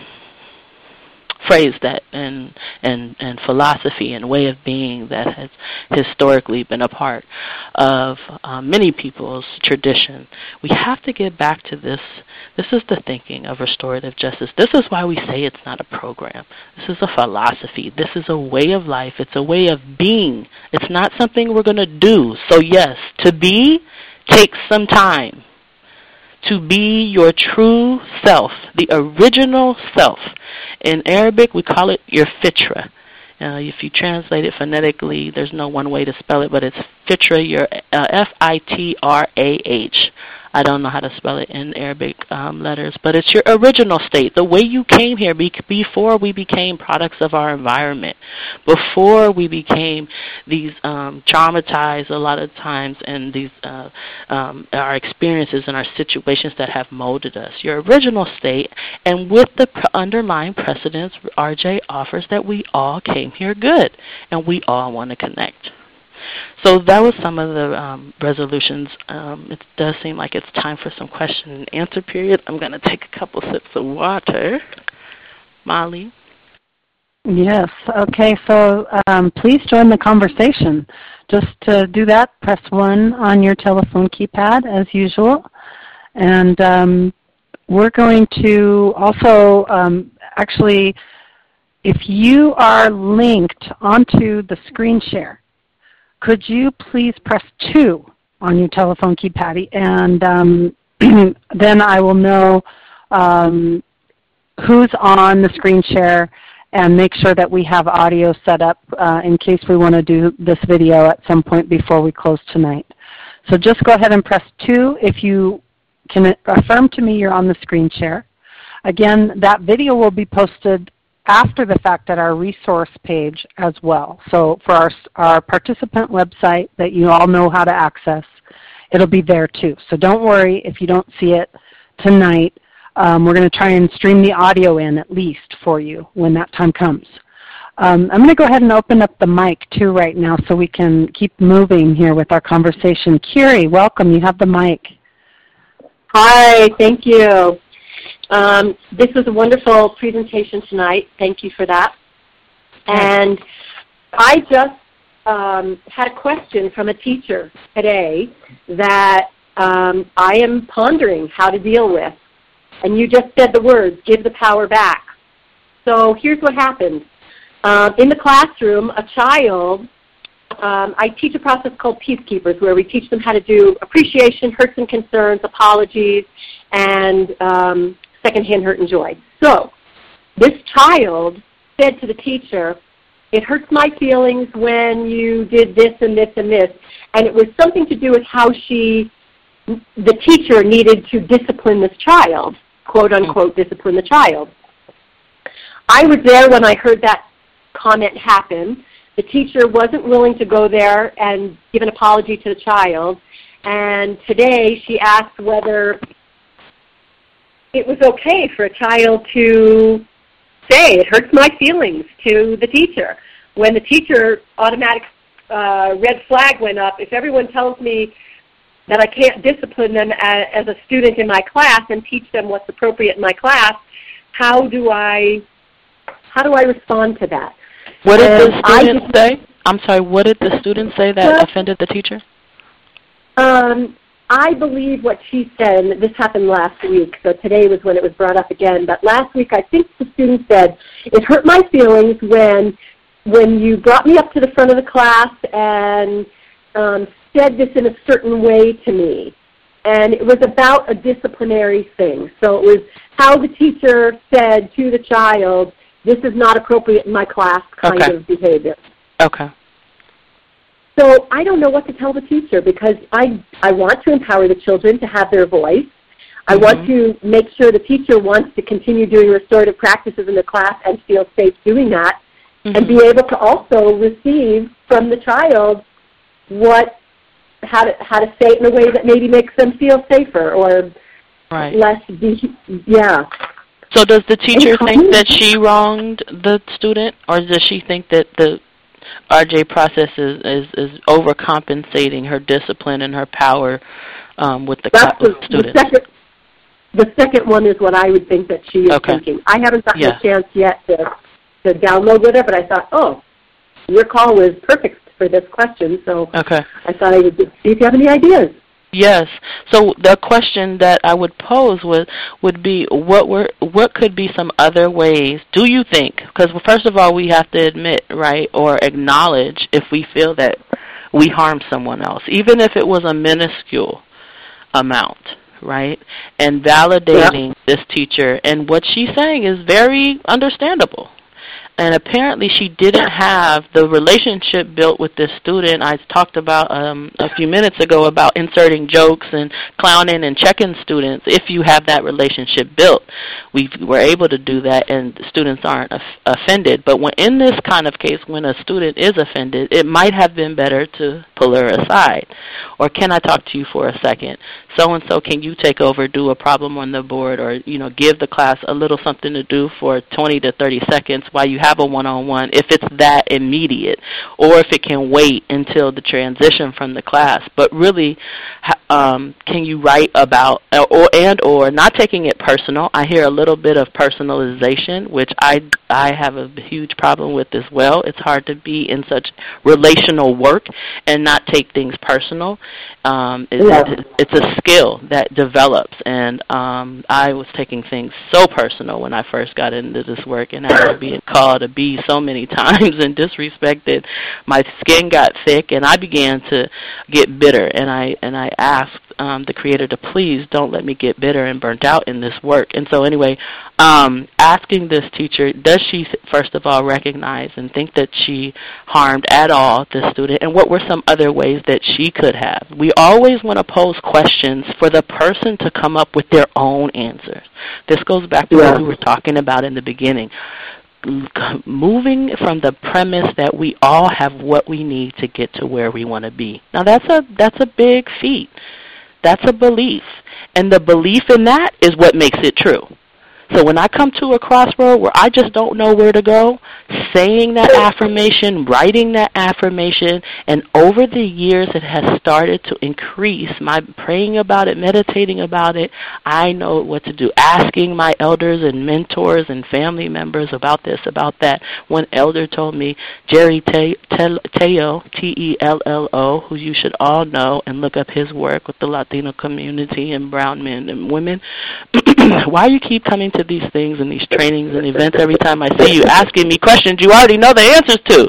Speaker 2: phrase that and, and, and philosophy and way of being that has historically been a part of uh, many people's tradition. We have to get back to this. This is the thinking of restorative justice. This is why we say it's not a program. This is a philosophy. This is a way of life. It's a way of being. It's not something we're going to do. So yes, to be takes some time. To be your true self, the original self. In Arabic, we call it your fitra. Uh, if you translate it phonetically, there's no one way to spell it, but it's fitra, your uh, F I T R A H. I don't know how to spell it in Arabic um, letters, but it's your original state, the way you came here be- before we became products of our environment, before we became these um, traumatized a lot of times and these uh, um, our experiences and our situations that have molded us. Your original state, and with the pr- underlying precedents, R J offers that we all came here good, and we all want to connect. So that was some of the um, resolutions. Um, it does seem like it's time for some question and answer period. I'm going to take a couple sips of water. Molly?
Speaker 1: Yes. Okay, so um, please join the conversation. Just to do that, press one on your telephone keypad as usual. And um, we're going to also um, actually, if you are linked onto the screen share, could you please press two on your telephone keypad, and um, then I will know um, who's on the screen share and make sure that we have audio set up uh, in case we want to do this video at some point before we close tonight. So just go ahead and press two if you can affirm to me you're on the screen share. Again, that video will be posted after the fact at our resource page as well. So for our, our participant website that you all know how to access, it'll be there too. So don't worry if you don't see it tonight. Um, we're going to try and stream the audio in at least for you when that time comes. Um, I'm going to go ahead and open up the mic too right now so we can keep moving here with our conversation. Kiri, welcome. You have the mic.
Speaker 4: Hi, thank you. Um, this was a wonderful presentation tonight. Thank you for that. And I just um, had a question from a teacher today that um, I am pondering how to deal with. And you just said the words, give the power back. So here's what happened. Um, in the classroom, a child, um, I teach a process called Peacekeepers, where we teach them how to do appreciation, hurts and concerns, apologies, and um, secondhand hurt and joy. So this child said to the teacher, it hurts my feelings when you did this and this and this. And it was something to do with how she, the teacher needed to discipline this child, quote unquote, discipline the child. I was there when I heard that comment happen. The teacher wasn't willing to go there and give an apology to the child. And today she asked whether it was okay for a child to say, it hurts my feelings to the teacher. When the teacher automatic uh, red flag went up, if everyone tells me that I can't discipline them as, as a student in my class and teach them what's appropriate in my class, how do I, how do I respond to that?
Speaker 2: What did
Speaker 4: and
Speaker 2: the student I, say? I'm sorry, what did the student say that well, offended the teacher?
Speaker 4: Um, I believe what she said, and this happened last week, so today was when it was brought up again, but last week I think the student said, it hurt my feelings when when you brought me up to the front of the class and um, said this in a certain way to me. And it was about a disciplinary thing. So it was how the teacher said to the child, this is not appropriate in my class kind
Speaker 2: okay.
Speaker 4: of behavior.
Speaker 2: Okay.
Speaker 4: So I don't know what to tell the teacher because I, I want to empower the children to have their voice. I mm-hmm. want to make sure the teacher wants to continue doing restorative practices in the class and feel safe doing that, mm-hmm. and be able to also receive from the child what how to how to say it in a way that maybe makes them feel safer or
Speaker 2: right.
Speaker 4: less. De- yeah.
Speaker 2: So does the teacher think that she wronged the student, or does she think that the R J process is, is, is overcompensating her discipline and her power um, with the,
Speaker 4: That's
Speaker 2: with
Speaker 4: the
Speaker 2: students?
Speaker 4: The second, the second one is what I would think that she is
Speaker 2: okay.
Speaker 4: thinking. I haven't gotten
Speaker 2: yeah.
Speaker 4: a chance yet to, to download with her, but I thought, oh, your call was perfect for this question, so
Speaker 2: okay.
Speaker 4: I thought I would see if you have any ideas.
Speaker 2: Yes. So the question that I would pose would would be what were what could be some other ways? Do you think? Because first of all, we have to admit, right, or acknowledge if we feel that we harmed someone else, even if it was a minuscule amount, right? And validating yeah. this teacher, and what she's saying is very understandable. And apparently she didn't have the relationship built with this student. I talked about um, a few minutes ago about inserting jokes and clowning and checking students. If you have that relationship built, we were able to do that, and students aren't of- offended. But when in this kind of case, when a student is offended, it might have been better to pull her aside. Or can I talk to you for a second? So-and-so, can you take over, do a problem on the board, or, you know, give the class a little something to do for twenty to thirty seconds while you have a one-on-one, if it's that immediate, or if it can wait until the transition from the class. But really, um, can you write about, or and or not taking it personal. I hear a little bit of personalization, which I, I have a huge problem with as well. It's hard to be in such relational work and not take things personal. Um, it,
Speaker 4: yeah.
Speaker 2: it, it's a skill that develops, and um, I was taking things so personal when I first got into this work, and after being called a B so many times and disrespected, my skin got thick, and I began to get bitter, and I and I asked um, the Creator to please don't let me get bitter and burnt out in this work. And so anyway, um, asking this teacher, does she first of all recognize and think that she harmed at all this student, and what were some other ways that she could have? We always want to pose questions for the person to come up with their own answers. This goes back to yeah. what we were talking about in the beginning. Moving from the premise that we all have what we need to get to where we want to be. Now that's a that's a big feat. That's a belief. And the belief in that is what makes it true. So when I come to a crossroad where I just don't know where to go, saying that affirmation, writing that affirmation, and over the years it has started to increase. My praying about it, meditating about it, I know what to do. Asking my elders and mentors and family members about this, about that. One elder told me, Jerry Tello, T E L L O, who you should all know and look up his work with the Latino community and brown men and women. Why you keep coming to these things and these trainings and events every time I see you asking me questions you already know the answers to?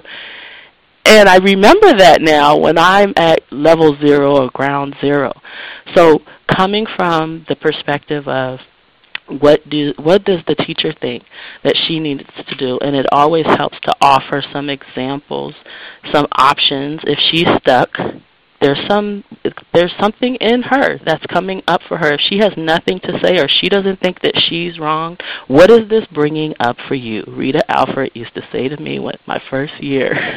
Speaker 2: And I remember that now when I'm at level zero or ground zero. So coming from the perspective of what do what does the teacher think that she needs to do, and it always helps to offer some examples, some options. If she's stuck, There's some, there's something in her that's coming up for her. If she has nothing to say or she doesn't think that she's wrong, what is this bringing up for you? Rita Alford used to say to me when my first year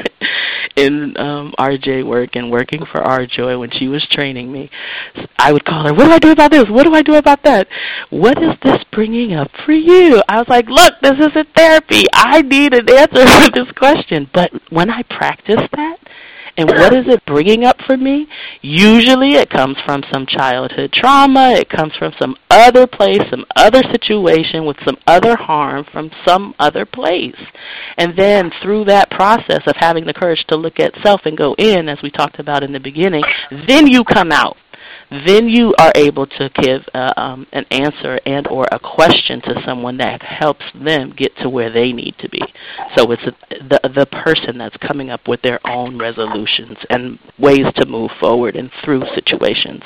Speaker 2: in um, R J work and working for R Joy when she was training me, I would call her, what do I do about this? What do I do about that? What is this bringing up for you? I was like, look, this isn't therapy. I need an answer for this question. But when I practice that, and what is it bringing up for me? Usually it comes from some childhood trauma. It comes from some other place, some other situation with some other harm from some other place. And then through that process of having the courage to look at self and go in, as we talked about in the beginning, then you come out. Then you are able to give uh, um, an answer and or a question to someone that helps them get to where they need to be. So it's a, the the person that's coming up with their own resolutions and ways to move forward and through situations.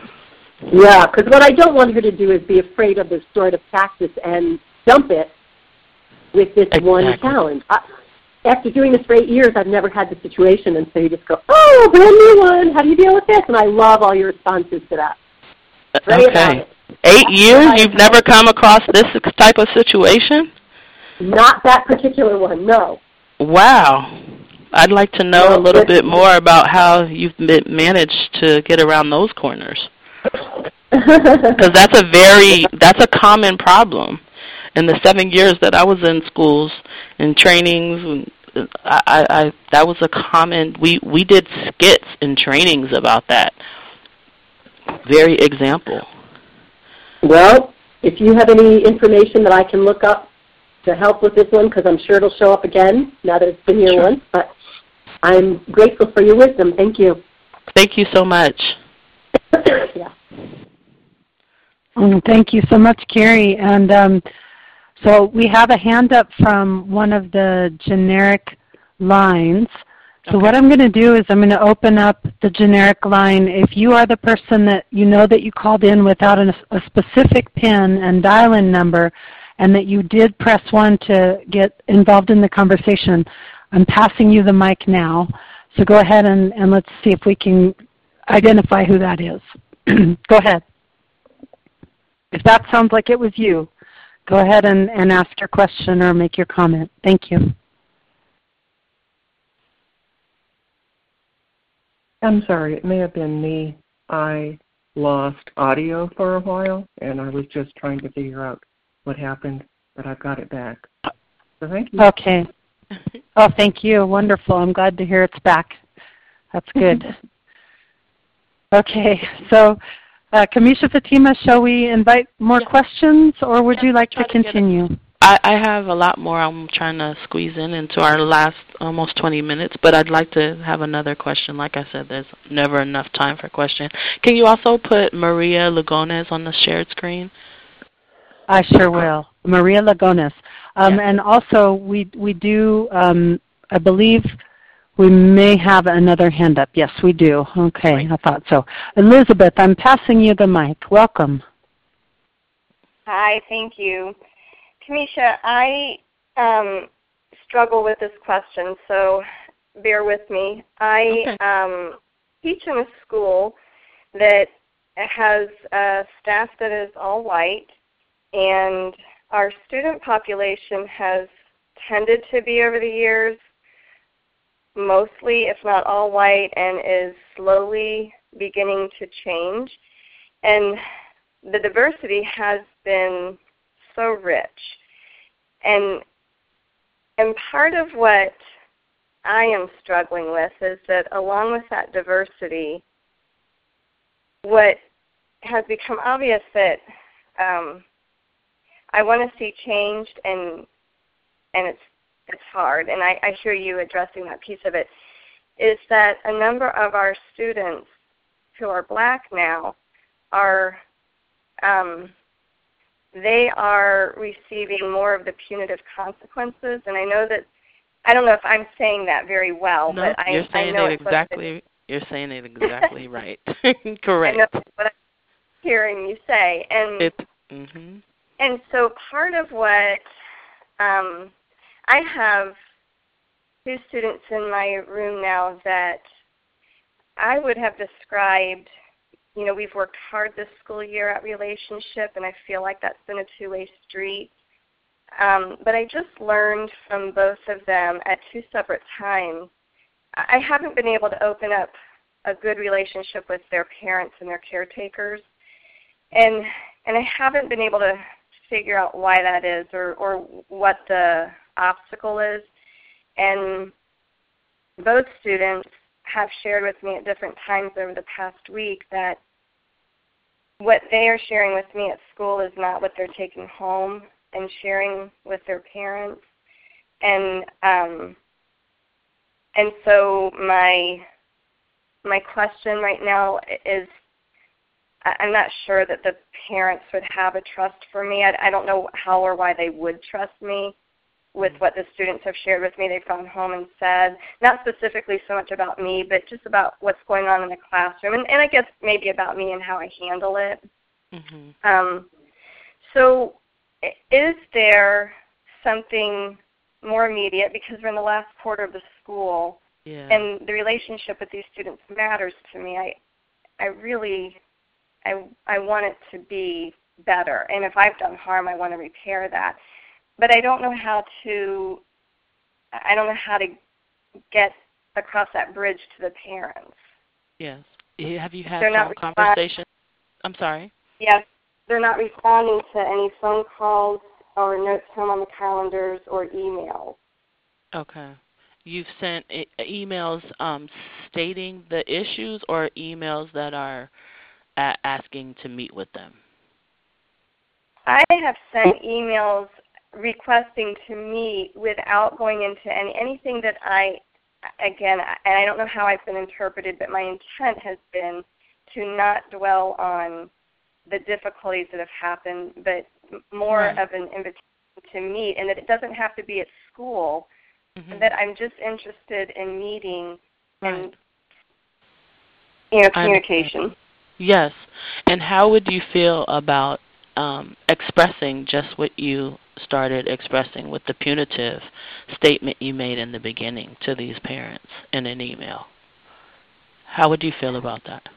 Speaker 4: Yeah, because what I don't want her to do is be afraid of this sort of practice and dump it with this
Speaker 2: exactly.
Speaker 4: one challenge. I, after doing this for eight years, I've never had the situation, and so you just go, oh, brand new one, how do you deal with this? And I love all your responses to that. Great
Speaker 2: okay. Eight years, you've never come across this type of situation?
Speaker 4: Not that particular one, no.
Speaker 2: Wow. I'd like to know
Speaker 4: no,
Speaker 2: a little bit more about how you've managed to get around those corners. Because that's a very, that's a common problem. In the seven years that I was in schools and trainings, I, I, I that was a common, we, we did skits and trainings about that very example.
Speaker 4: Well, if you have any information that I can look up to help with this one, because I'm sure it'll show up again now that it's been here sure. once, but I'm grateful for your wisdom. Thank you.
Speaker 2: Thank you so much.
Speaker 4: yeah.
Speaker 1: Mm, thank you so much, Carrie. And um, so we have a hand up from one of the generic lines. So okay. what I'm going to do is I'm going to open up the generic line. If you are the person that you know that you called in without a, a specific PIN and dial-in number and that you did press one to get involved in the conversation, I'm passing you the mic now. So go ahead and, and let's see if we can identify who that is. Go ahead. If that sounds like it was you, go ahead and, and ask your question or make your comment. Thank you.
Speaker 5: I'm sorry, it may have been me. I lost audio for a while, and I was just trying to figure out what happened, but I've got it back. So thank you.
Speaker 1: Okay. Oh, thank you. Wonderful. I'm glad to hear it's back. That's good. Okay, so uh, Kamisha, Fatima, shall we invite more yeah. questions, or would yeah, you like to continue?
Speaker 2: I, I have a lot more I'm trying to squeeze in into our last almost twenty minutes, but I'd like to have another question. Like I said, there's never enough time for questions. Can you also put Maria Lugones on the shared screen?
Speaker 1: I sure will. Maria Lugones. Um, yeah. And also, we, we do, um, I believe we may have another hand up. Yes, we do. Okay, right. I thought so. Elizabeth, I'm passing you the mic. Welcome.
Speaker 6: Hi, thank you. Kamisha, I um, struggle with this question, so bear with me. I okay. um, teach in a school that has a staff that is all white, and our student population has tended to be over the years mostly, if not all white, and is slowly beginning to change. And the diversity has been so rich. And and part of what I am struggling with is that along with that diversity, what has become obvious that um, I want to see changed, and and it's it's hard, and I, I hear you addressing that piece of it, is that a number of our students who are black now are um, they are receiving more of the punitive consequences, and I know that, I don't know if I'm saying that very well,
Speaker 2: no,
Speaker 6: but I,
Speaker 2: you're saying
Speaker 6: I know
Speaker 2: it exactly, you're saying it exactly right. Correct.
Speaker 6: I know what I'm hearing you say, and
Speaker 2: it, mm-hmm.
Speaker 6: and so part of what um, I have two students in my room now that I would have described. You know, we've worked hard this school year at relationship, and I feel like that's been a two-way street. Um, but I just learned from both of them at two separate times. I haven't been able to open up a good relationship with their parents and their caretakers, and and I haven't been able to figure out why that is, or, or what the obstacle is. And both students have shared with me at different times over the past week that what they are sharing with me at school is not what they're taking home and sharing with their parents. And um, and so my my question right now is, I'm not sure that the parents would have a trust for me. I, I don't know how or why they would trust me with what the students have shared with me. They've gone home and said, not specifically so much about me, but just about what's going on in the classroom, and, and I guess maybe about me and how I handle it. Mm-hmm. Um, so is there something more immediate because we're in the last quarter of the school,
Speaker 2: Yeah.
Speaker 6: and the relationship with these students matters to me. I, I really, I, I want it to be better, and if I've done harm, I want to repair that. But I don't know how to, I don't know how to get across that bridge to the parents.
Speaker 2: Yes. Have you had
Speaker 6: They're not
Speaker 2: phone
Speaker 6: responding.
Speaker 2: conversations? I'm sorry?
Speaker 6: Yes, they're not responding to any phone calls or notes home on the calendars or emails.
Speaker 2: Okay. You've sent e- emails um, stating the issues or emails that are a- asking to meet with them?
Speaker 6: I have sent emails requesting to meet without going into any anything that I, again, and I don't know how I've been interpreted, but my intent has been to not dwell on the difficulties that have happened, but more
Speaker 2: Right.
Speaker 6: of an invitation to meet, and that it doesn't have to be at school,
Speaker 2: Mm-hmm.
Speaker 6: that I'm just interested in meeting
Speaker 2: Right.
Speaker 6: and, you know,
Speaker 2: I
Speaker 6: communication.
Speaker 2: Yes. And how would you feel about um, expressing just what you started expressing with the punitive statement you made in the beginning to these parents in an email? How would you feel about that?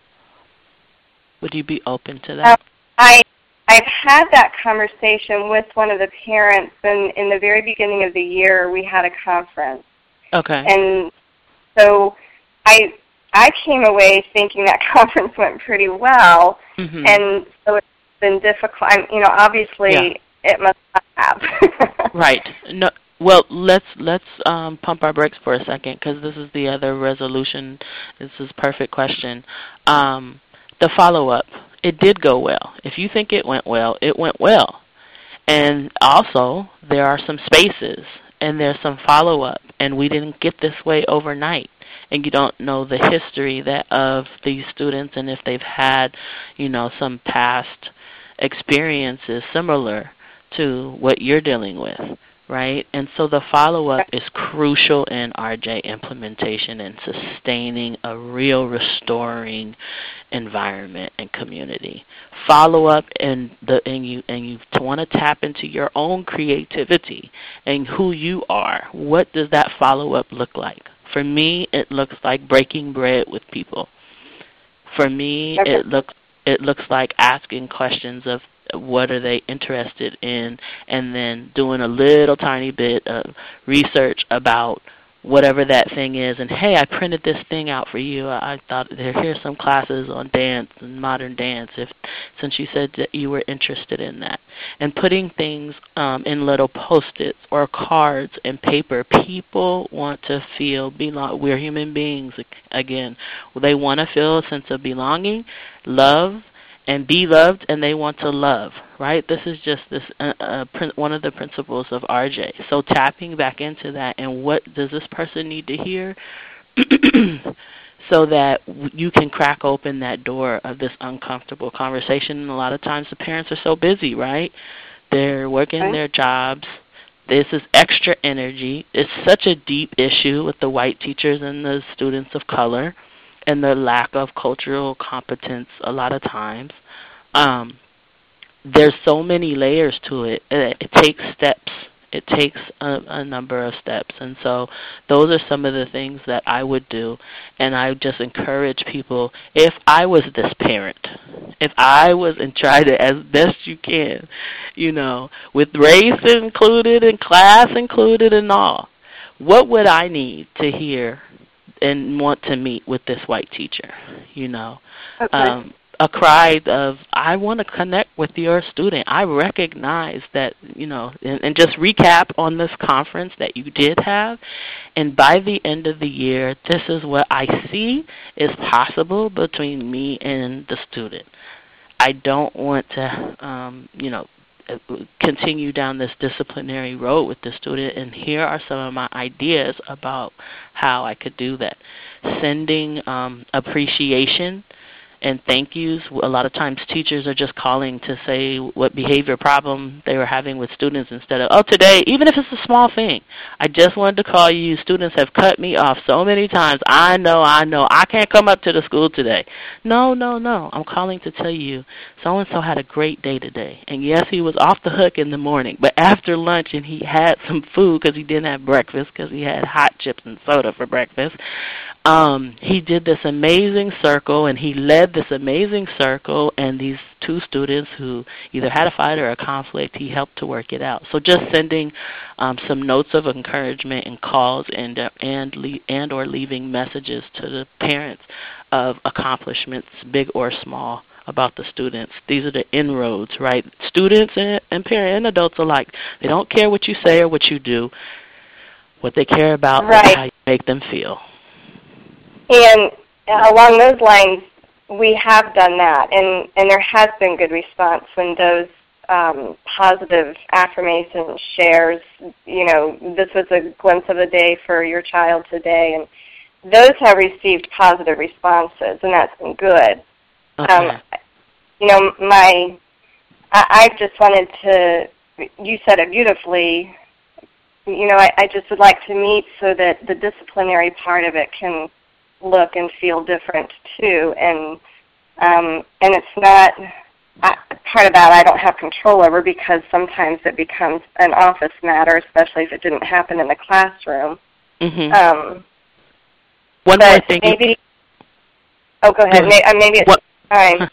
Speaker 2: Would you be open to that?
Speaker 6: Uh, I, I've had that conversation with one of the parents, and in the very beginning of the year, we had a conference.
Speaker 2: Okay.
Speaker 6: And so I I came away thinking that conference went pretty well,
Speaker 2: mm-hmm.
Speaker 6: and so it's been difficult. I'm, you know, obviously
Speaker 2: Yeah.
Speaker 6: it must not have.
Speaker 2: Right. No. Well, let's let's um, pump our brakes for a second, because this is the other resolution. This is a perfect question. Um, the follow-up, it did go well. If you think it went well, it went well. And also, there are some spaces, and there's some follow-up, and we didn't get this way overnight. And you don't know the history that of these students, and if they've had, you know, some past experiences similar to what you're dealing with, right? And so the follow-up is crucial in R J implementation and sustaining a real restoring environment and community. Follow-up, and the and you and you want to tap into your own creativity and who you are. What does that follow-up look like? For me, it looks like breaking bread with people. For me,
Speaker 6: Okay.
Speaker 2: it looks it looks like asking questions of what are they interested in, and then doing a little tiny bit of research about whatever that thing is. And hey, I printed this thing out for you. I thought there here's some classes on dance and modern dance, if since you said that you were interested in that. And putting things um, in little post-its or cards and paper. People want to feel belong. We're human beings again. They want to feel a sense of belonging, love, and be loved, and they want to love, right? This is just this uh, uh, one of the principles of R J. So tapping back into that, and what does this person need to hear so that you can crack open that door of this uncomfortable conversation. And a lot of times the parents are so busy, right? They're working
Speaker 6: Okay.
Speaker 2: their jobs. This is extra energy. It's such a deep issue with the white teachers and the students of color, and the lack of cultural competence a lot of times. Um, there's so many layers to it. It, it takes steps. It takes a, a number of steps. And so those are some of the things that I would do. And I just encourage people, if I was this parent, if I was, and try to, as best you can, you know, with race included and class included and all, what would I need to hear and want to meet with this white teacher, you know?
Speaker 6: Okay.
Speaker 2: Um, a cry of, I want to connect with your student. I recognize that, you know, and, and just recap on this conference that you did have, and by the end of the year, this is what I see is possible between me and the student. I don't want to, um, you know, continue down this disciplinary road with the student, and here are some of my ideas about how I could do that. Sending um, appreciation and thank yous. A lot of times teachers are just calling to say what behavior problem they were having with students instead of, oh, today, even if it's a small thing, I just wanted to call you. Students have cut me off so many times. I know, I know. I can't come up to the school today. No, no, no. I'm calling to tell you so-and-so had a great day today. And yes, he was off the hook in the morning, but after lunch and he had some food because he didn't have breakfast because he had hot chips and soda for breakfast. Um, he did this amazing circle, and he led this amazing circle, and these two students who either had a fight or a conflict, he helped to work it out. So just sending um, some notes of encouragement and calls and uh, and le- and or leaving messages to the parents of accomplishments, big or small, about the students. These are the inroads, right? Students and, and parents and adults alike. They don't care what you say or what you do. What they care about
Speaker 6: right.
Speaker 2: is how you make them feel.
Speaker 6: And along those lines, we have done that, and, and there has been good response when those um, positive affirmation shares, you know, this was a glimpse of the day for your child today, and those have received positive responses, and that's been good.
Speaker 2: Okay.
Speaker 6: Um, you know, my, I, I just wanted to, you said it beautifully, you know, I, I just would like to meet so that the disciplinary part of it can look and feel different too, and um, and it's not I, part of that I don't have control over because sometimes it becomes an office matter, especially if it didn't happen in the classroom.
Speaker 2: Mm-hmm.
Speaker 6: Um,
Speaker 2: One more thing.
Speaker 6: Maybe.
Speaker 2: You...
Speaker 6: Oh, go ahead. Maybe, maybe it's
Speaker 2: what?
Speaker 6: time.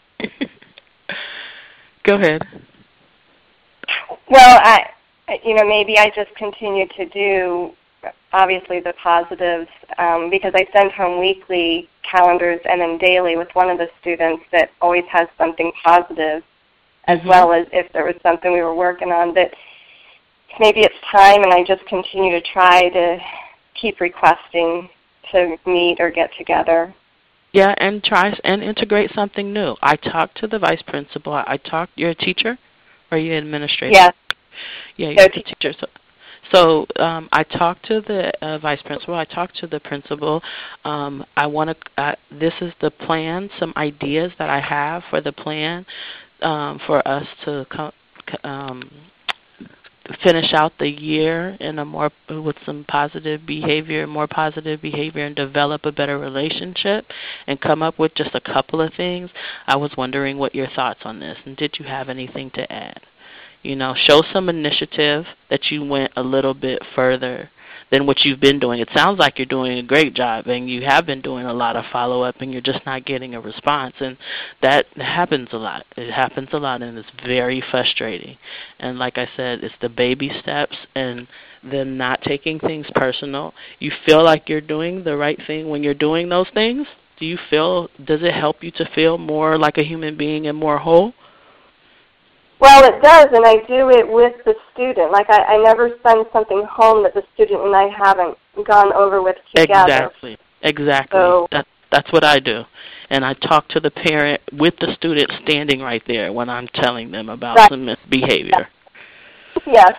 Speaker 2: Go ahead.
Speaker 6: Well, I, you know, maybe I just continue to do. Obviously the positives, um, because I send home weekly calendars and then daily with one of the students that always has something positive, as mm-hmm. well as if there was something we were working on that maybe it's time, and I just continue to try to keep requesting to meet or get together.
Speaker 2: Yeah, and try and integrate something new. I talked to the vice principal. I talked, you're a teacher or are you an administrator?
Speaker 6: Yes.
Speaker 2: Yeah, you're
Speaker 6: no,
Speaker 2: a teacher. So So um, I talked to the uh, vice principal. I talked to the principal. Um, I want to. Uh, this is the plan. Some ideas that I have for the plan um, for us to co- um, finish out the year in a more with some positive behavior, more positive behavior, and develop a better relationship. And come up with just a couple of things. I was wondering what your thoughts on this, and did you have anything to add? You know, show some initiative that you went a little bit further than what you've been doing. It sounds like you're doing a great job, and you have been doing a lot of follow-up, and you're just not getting a response. And that happens a lot. It happens a lot, and it's very frustrating. And like I said, it's the baby steps and them not taking things personal. You feel like you're doing the right thing when you're doing those things? Do you feel, does it help you to feel more like a human being and more whole?
Speaker 6: Well, it does, and I do it with the student. Like, I, I never send something home that the student and I haven't gone over with together.
Speaker 2: Exactly, exactly.
Speaker 6: So,
Speaker 2: that, that's what I do. And I talk to the parent with the student standing right there when I'm telling them about right. some misbehavior.
Speaker 6: Yes.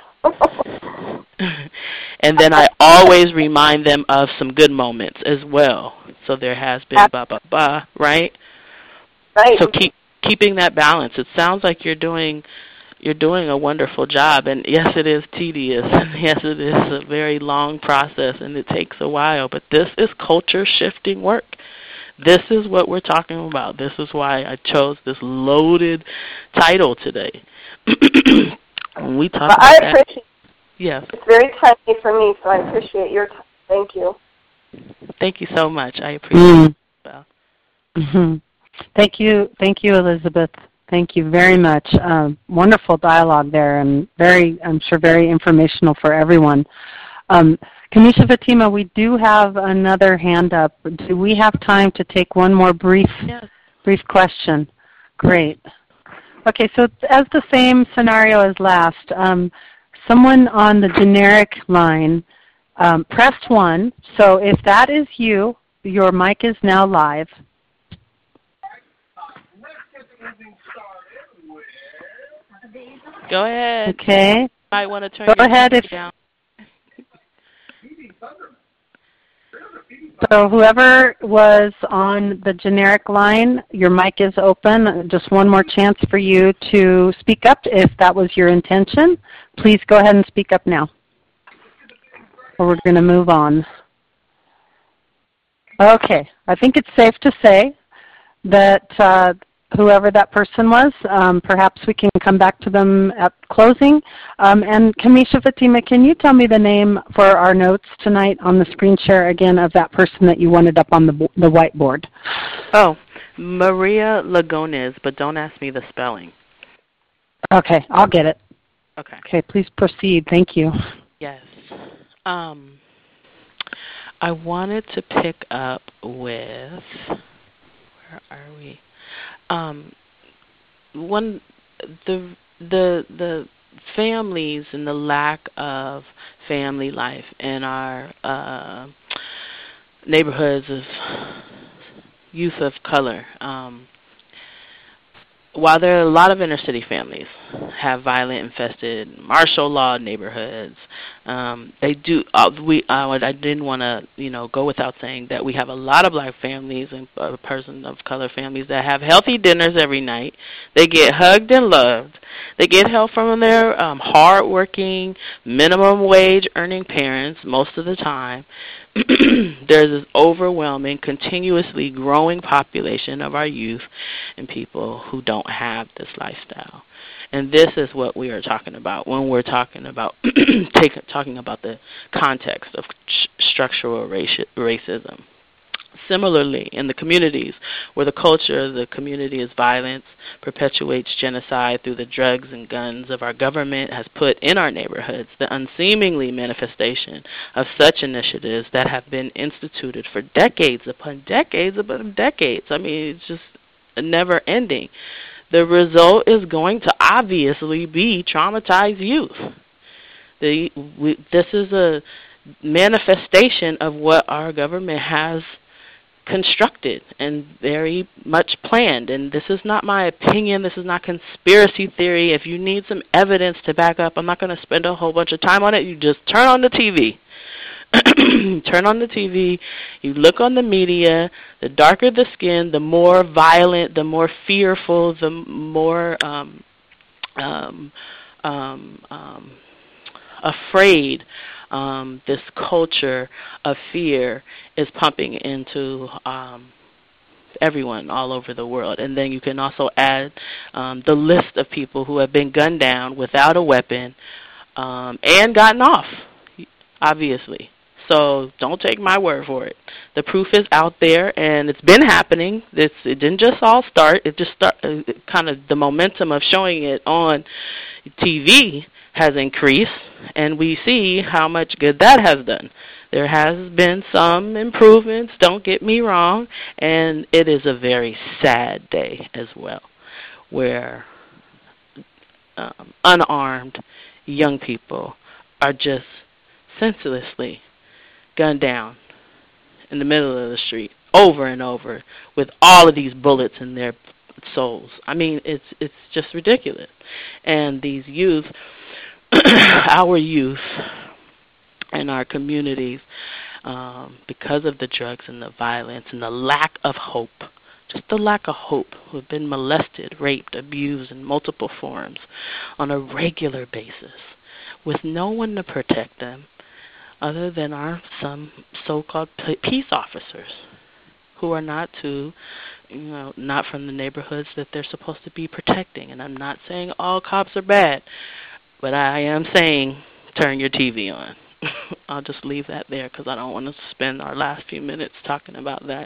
Speaker 2: And then I always remind them of some good moments as well. So there has been ba ba ba, right?
Speaker 6: Right.
Speaker 2: So keep keeping that balance. It sounds like you're doing you're doing a wonderful job, and yes, it is tedious, and yes, it is a very long process, and it takes a while, but this is culture shifting work. This is what we're talking about. This is why I chose this loaded title today. When we talk
Speaker 6: well,
Speaker 2: about
Speaker 6: I
Speaker 2: that,
Speaker 6: appreciate
Speaker 2: yes.
Speaker 6: It's very timely for me, so I appreciate your time. Thank you.
Speaker 2: Thank you so much. I appreciate mm. it. Well.
Speaker 1: Mm-hmm. Thank you, thank you, Elizabeth. Thank you very much. Um, wonderful dialogue there, and very, I'm sure, very informational for everyone. Um, Kanisha Fatima, we do have another hand up. Do we have time to take one more brief,
Speaker 2: yes.
Speaker 1: brief question? Great. Okay, so as the same scenario as last, um, someone on the generic line um, pressed one. So if that is you, your mic is now live.
Speaker 2: Go ahead.
Speaker 1: Okay.
Speaker 2: I want to turn
Speaker 1: Go
Speaker 2: your
Speaker 1: ahead if
Speaker 2: down.
Speaker 1: So whoever was on the generic line, your mic is open. Just one more chance for you to speak up if that was your intention. Please go ahead and speak up now, or we're going to move on. Okay, I think it's safe to say that uh, whoever that person was, um, perhaps we can come back to them at closing. Um, and Kamisha Fatima, can you tell me the name for our notes tonight on the screen share again of that person that you wanted up on the, the whiteboard?
Speaker 2: Oh, Maria Lagones, but don't ask me the spelling.
Speaker 1: Okay, I'll get it.
Speaker 2: Okay.
Speaker 1: Okay, please proceed. Thank you.
Speaker 2: Yes. Um, I wanted to pick up with, where are we? Um, one, the the the families and the lack of family life in our uh, neighborhoods of youth of color. Um, while there are a lot of inner city families have violent, infested, martial law neighborhoods, um, they do. Uh, we uh, I didn't want to, you know, go without saying that we have a lot of black families and uh, person of color families that have healthy dinners every night. They get hugged and loved. They get help from their um, hard-working, minimum wage earning parents most of the time. There's this overwhelming, continuously growing population of our youth and people who don't have this lifestyle. And this is what we are talking about when we're talking about take, talking about the context of structural raci- racism. Similarly, in the communities where the culture of the community is violence, perpetuates genocide through the drugs and guns of our government has put in our neighborhoods, the unseemly manifestation of such initiatives that have been instituted for decades upon decades upon decades. I mean, it's just never ending. The result is going to obviously be traumatized youth. The, we, this is a manifestation of what our government has constructed and very much planned. And this is not my opinion. This is not conspiracy theory. If you need some evidence to back up, I'm not going to spend a whole bunch of time on it. You just turn on the T V. Turn on the T V, you look on the media, the darker the skin, the more violent, the more fearful, the more um, um, um, um, afraid um, this culture of fear is pumping into um, everyone all over the world. And then you can also add um, the list of people who have been gunned down without a weapon um, and gotten off, obviously. So don't take my word for it. The proof is out there, and it's been happening. This, it didn't just all start. It just start, uh, kind of the momentum of showing it on T V has increased, and we see how much good that has done. There has been some improvements, don't get me wrong, and it is a very sad day as well, where um, unarmed young people are just senselessly gunned down in the middle of the street over and over with all of these bullets in their souls. I mean, it's it's just ridiculous. And these youth, our youth and our communities, um, because of the drugs and the violence and the lack of hope, just the lack of hope, who have been molested, raped, abused in multiple forms on a regular basis with no one to protect them, other than our some so-called peace officers who are not to, you know, not from the neighborhoods that they're supposed to be protecting. And I'm not saying all cops are bad, but I am saying turn your T V on. I'll just leave that there because I don't want to spend our last few minutes talking about that.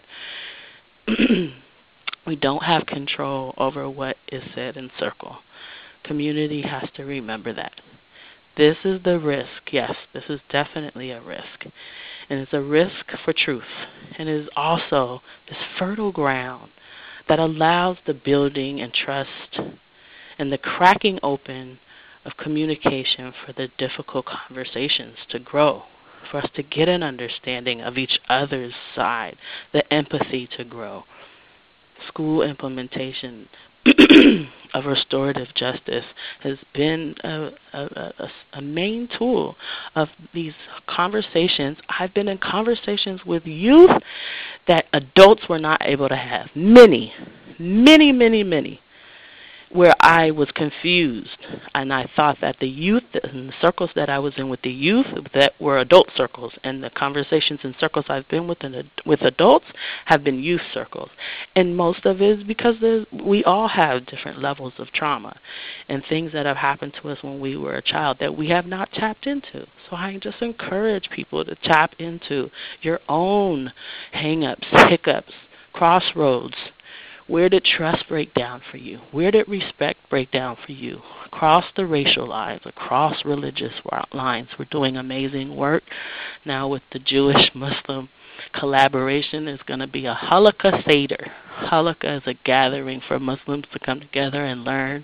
Speaker 2: We don't have control over what is said in circle. Community has to remember that. This is the risk. Yes, this is definitely a risk. And it's a risk for truth. And it is also this fertile ground that allows the building and trust and the cracking open of communication for the difficult conversations to grow, for us to get an understanding of each other's side, the empathy to grow. School implementation of restorative justice has been a, a, a, a main tool of these conversations. I've been in conversations with youth that adults were not able to have. Many, many, many, many. Where I was confused, and I thought that the youth and the circles that I was in with the youth that were adult circles, and the conversations and circles I've been with in, with adults have been youth circles. And most of it is because we all have different levels of trauma and things that have happened to us when we were a child that we have not tapped into. So I just encourage people to tap into your own hang-ups, hiccups, crossroads. Where did trust break down for you? Where did respect break down for you? Across the racial lines, across religious lines. We're doing amazing work now with the Jewish-Muslim collaboration. Is going to be a Halakha Seder. Halakha is a gathering for Muslims to come together and learn,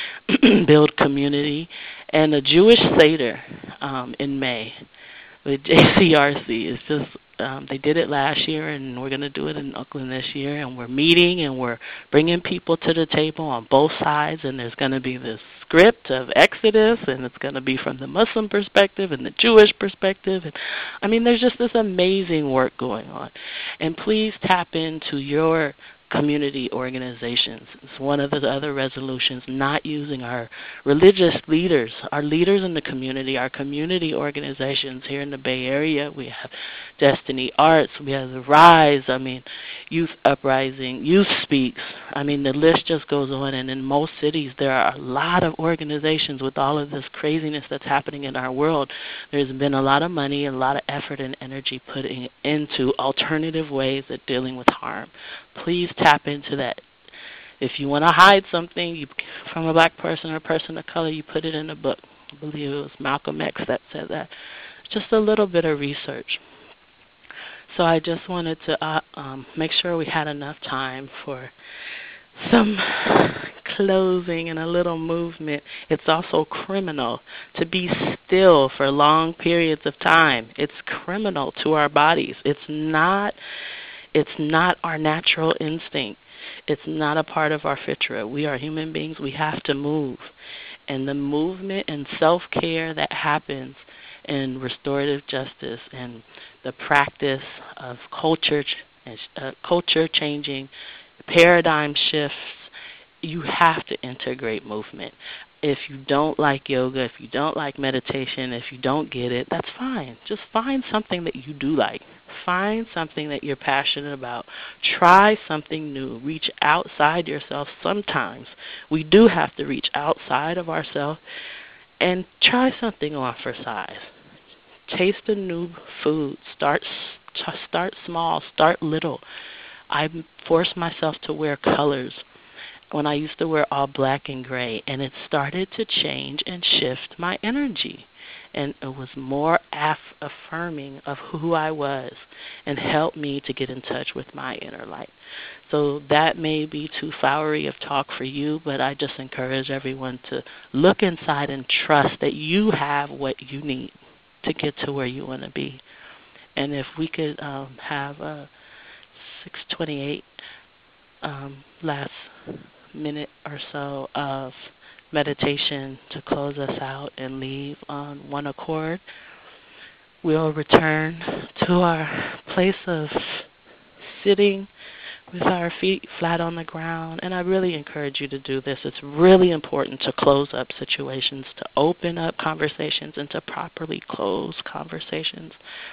Speaker 2: build community. And a Jewish Seder um, in May with J C R C is just Um, they did it last year, and we're going to do it in Oakland this year, and we're meeting, and we're bringing people to the table on both sides, and there's going to be this script of Exodus, and it's going to be from the Muslim perspective and the Jewish perspective. And I mean, there's just this amazing work going on. And please tap into your community organizations. It's one of the other resolutions, not using our religious leaders, our leaders in the community, our community organizations here in the Bay Area. We have Destiny Arts, we have the Rise, I mean, Youth Uprising, Youth Speaks. I mean, the list just goes on, and in most cities there are a lot of organizations with all of this craziness that's happening in our world. There's been a lot of money, a lot of effort and energy put in, into alternative ways of dealing with harm. Please tap into that. If you want to hide something you, from a black person or a person of color, you put it in a book. I believe it was Malcolm X that said that. Just a little bit of research. So I just wanted to uh, um, make sure we had enough time for some closing and a little movement. It's also criminal to be still for long periods of time. It's criminal to our bodies. It's not It's not our natural instinct. It's not a part of our fitra. We are human beings. We have to move. And the movement and self-care that happens in restorative justice and the practice of culture, uh, culture changing, paradigm shifts, you have to integrate movement. If you don't like yoga, if you don't like meditation, if you don't get it, that's fine. Just find something that you do like. Find something that you're passionate about. Try something new. Reach outside yourself. Sometimes we do have to reach outside of ourselves and try something on for size. Taste a new food. Start, start small. Start little. I forced myself to wear colors when I used to wear all black and gray, and it started to change and shift my energy. And it was more aff- affirming of who I was and helped me to get in touch with my inner light. So that may be too flowery of talk for you, but I just encourage everyone to look inside and trust that you have what you need to get to where you want to be. And if we could um, have a six twenty-eight um, last minute or so of meditation to close us out and leave on one accord, we'll return to our place of sitting with our feet flat on the ground. And I really encourage you to do this. It's really important to close up situations, to open up conversations, and to properly close conversations.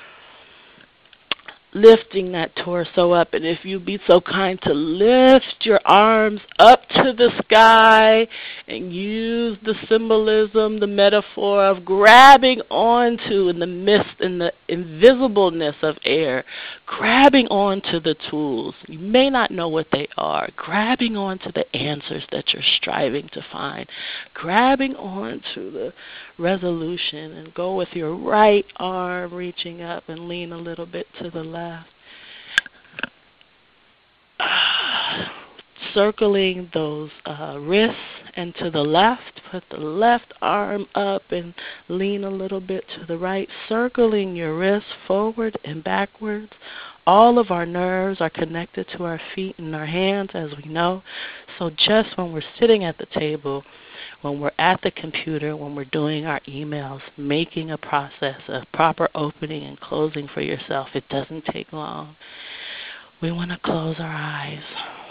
Speaker 2: Lifting that torso up, and if you'd be so kind to lift your arms up to the sky and use the symbolism, the metaphor of grabbing onto in the mist, in the invisibleness of air, grabbing onto the tools. You may not know what they are. Grabbing onto the answers that you're striving to find. Grabbing onto the resolution, and go with your right arm reaching up and lean a little bit to the left. circling those uh, wrists, and to the left, put the left arm up and lean a little bit to the right, circling your wrists forward and backwards. All of our nerves are connected to our feet and our hands, as we know. So just when we're sitting at the table, when we're at the computer, when we're doing our emails, making a process of proper opening and closing for yourself, it doesn't take long. We want to close our eyes.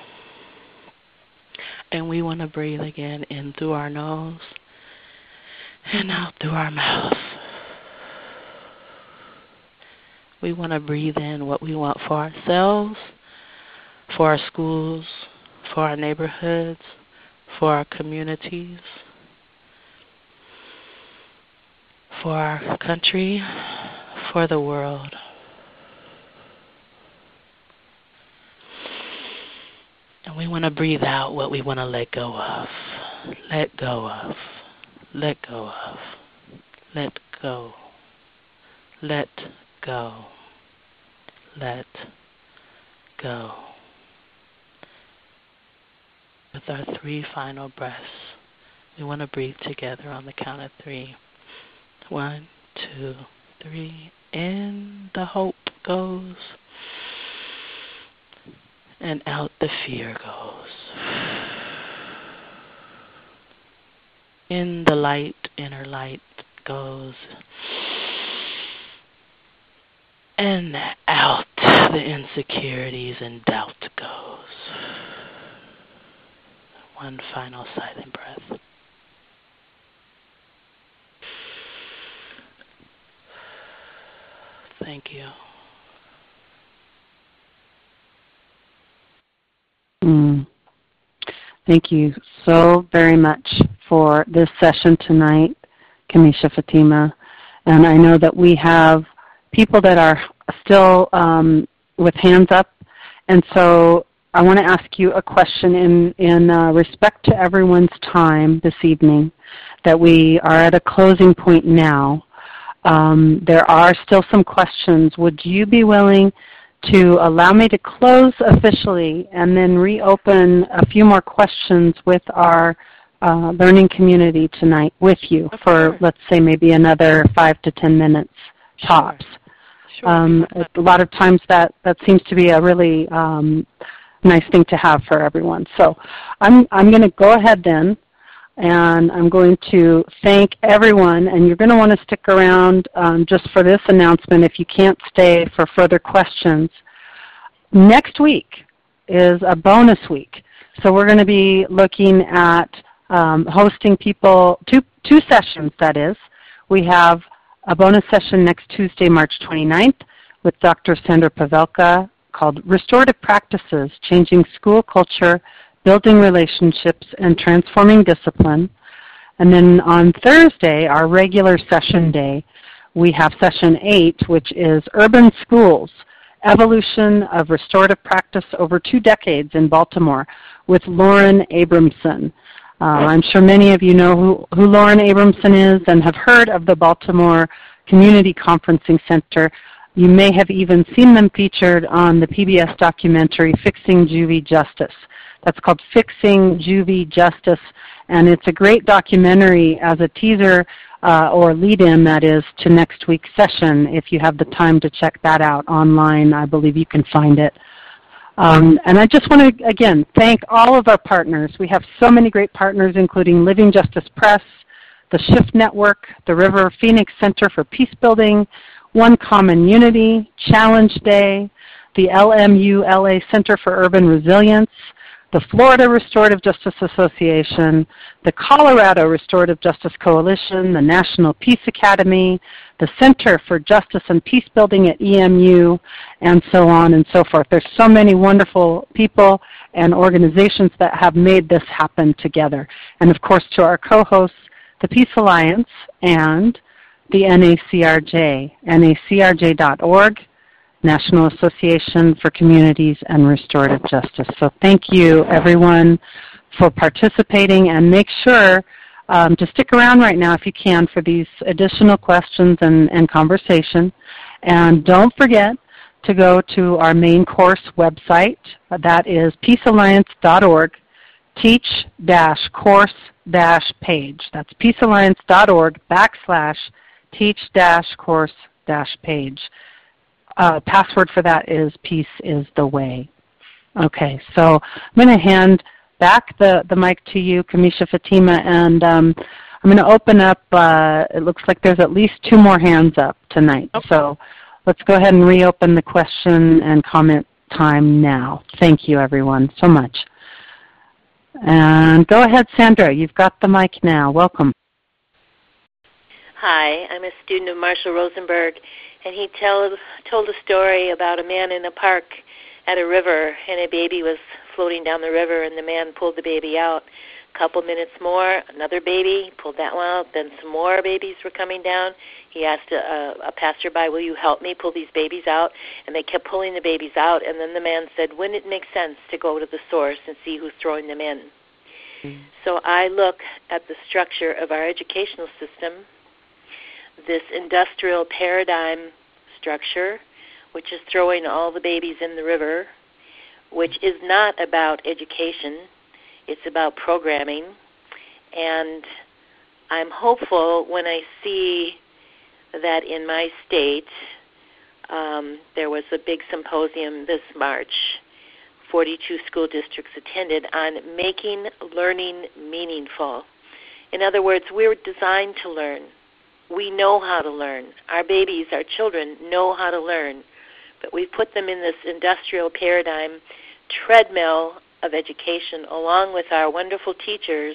Speaker 2: And we want to breathe again in through our nose and out through our mouth. We want to breathe in what we want for ourselves, for our schools, for our neighborhoods, for our communities, for our country, for the world. And we want to breathe out what we want to let go of. Let go of. Let go of. Let go. Let go. Let go. With our three final breaths, we want to breathe together on the count of three. One, two, three. In the hope goes. And out the fear goes. In the light, inner light goes. And out the insecurities and doubt goes. One final silent breath. Thank you.
Speaker 1: Mm. Thank you so very much for this session tonight, Kamisha Fatima. And I know that we have people that are still um, with hands up. And so I want to ask you a question in, in uh, respect to everyone's time this evening, that we are at a closing point now. Um, there are still some questions. Would you be willing to allow me to close officially and then reopen a few more questions with our uh, learning community tonight with you for, let's say, maybe another five to ten minutes tops?
Speaker 2: Sure.
Speaker 1: Um, a lot of times that, that seems to be a really um, nice thing to have for everyone. So I'm, I'm going to go ahead then, and I'm going to thank everyone, and you're going to want to stick around um, just for this announcement if you can't stay for further questions. Next week is a bonus week, so we're going to be looking at um, hosting people, two, two sessions that is. We have a bonus session next Tuesday, March twenty-ninth, with Doctor Sandra Pavelka called Restorative Practices, Changing School Culture, Building Relationships, and Transforming Discipline. And then on Thursday, our regular session day, we have session eight, which is Urban Schools, Evolution of Restorative Practice Over Two Decades in Baltimore, with Lauren Abramson. Uh, I'm sure many of you know who, who Lauren Abramson is and have heard of the Baltimore Community Conferencing Center. You may have even seen them featured on the P B S documentary Fixing Juvie Justice. That's called Fixing Juvie Justice, and it's a great documentary as a teaser uh, or lead-in, that is, to next week's session. If you have the time to check that out online, I believe you can find it. Um, and I just want to, again, thank all of our partners. We have so many great partners, including Living Justice Press, the Shift Network, the River Phoenix Center for Peace Building, One Common Unity, Challenge Day, the L M U L A Center for Urban Resilience, the Florida Restorative Justice Association, the Colorado Restorative Justice Coalition, the National Peace Academy, the Center for Justice and Peace Building at E M U, and so on and so forth. There's so many wonderful people and organizations that have made this happen together. And of course, to our co-hosts, the Peace Alliance and the N A C R J, N A C R J dot org, National Association for Communities and Restorative Justice. So thank you, everyone, for participating, and make sure um, to stick around right now if you can for these additional questions and, and conversation. And don't forget to go to our main course website. That is peace alliance dot org, teach dash course dash page. That's peace alliance dot org backslash teach dash course dash page. Uh, password for that is peace is the way. Okay, so I'm going to hand back the, the mic to you, Kamisha Fatima, and um, I'm going to open up, uh, it looks like there's at least two more hands up tonight. Okay. So let's go ahead and reopen the question and comment time now. Thank you, everyone, so much. And go ahead, Sandra. You've got the mic now. Welcome.
Speaker 7: Hi, I'm a student of Marshall Rosenberg, and he tell, told a story about a man in a park at a river, and a baby was floating down the river, and the man pulled the baby out. A couple minutes more, another baby, pulled that one out, then some more babies were coming down. He asked a, a passerby, will you help me pull these babies out? And they kept pulling the babies out, and then the man said, wouldn't it make sense to go to the source and see who's throwing them in? Mm-hmm. So I look at the structure of our educational system, this industrial paradigm structure, which is throwing all the babies in the river, which is not about education. It's about programming. And I'm hopeful when I see that in my state um, there was a big symposium this March, forty-two school districts attended, on making learning meaningful. In other words, we're designed to learn. We know how to learn. Our babies, our children know how to learn. But we've put them in this industrial paradigm treadmill of education along with our wonderful teachers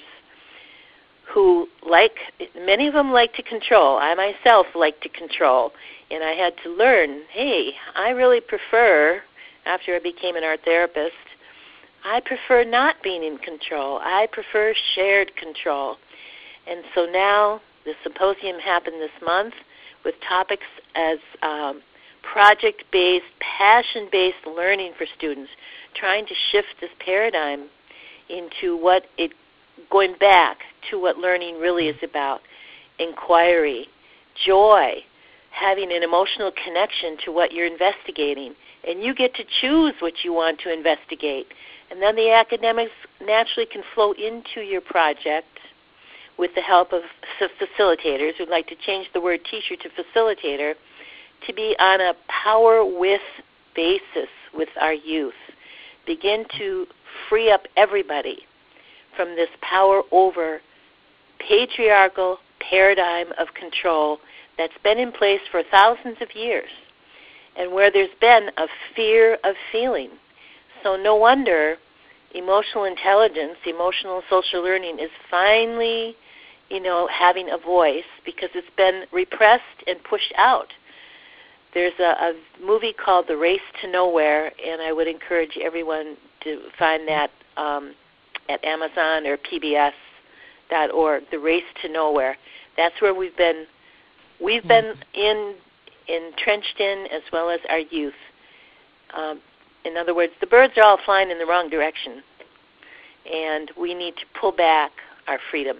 Speaker 7: who like, many of them like to control. I myself like to control. And I had to learn, hey, I really prefer, after I became an art therapist, I prefer not being in control. I prefer shared control. And so now the symposium happened this month with topics as um, project-based, passion-based learning for students, trying to shift this paradigm into what it, going back to what learning really is about, inquiry, joy, having an emotional connection to what you're investigating, and you get to choose what you want to investigate. And then the academics naturally can flow into your project with the help of facilitators who'd like to change the word teacher to facilitator, to be on a power with basis with our youth. Begin to free up everybody from this power over patriarchal paradigm of control that's been in place for thousands of years and where there's been a fear of feeling. So no wonder emotional intelligence, emotional and social learning is finally, you know, having a voice because it's been repressed and pushed out. There's a, a movie called The Race to Nowhere, and I would encourage everyone to find that um, at Amazon or P B S dot org, The Race to Nowhere. That's where we've been we've been in entrenched in, as well as our youth. Um, in other words, the birds are all flying in the wrong direction, and we need to pull back our freedom.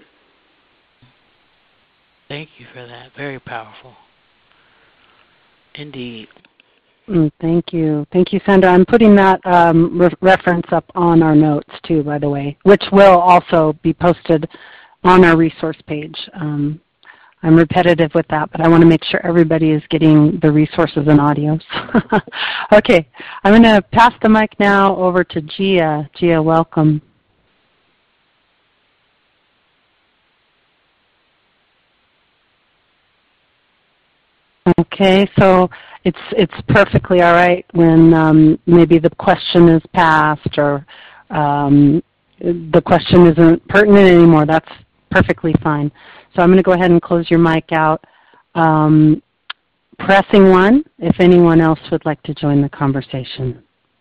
Speaker 2: Thank you for that. Very powerful. Indeed.
Speaker 1: Mm, thank you. Thank you, Sandra. I'm putting that um, re- reference up on our notes, too, by the way, which will also be posted on our resource page. Um, I'm repetitive with that, but I want to make sure everybody is getting the resources and audios. Okay. I'm going to pass the mic now over to Gia. Gia, welcome. Okay, so it's it's perfectly all right when um, maybe the question is passed or um, the question isn't pertinent anymore. That's perfectly fine. So I'm going to go ahead and close your mic out. Um, pressing one, if anyone else would like to join the conversation.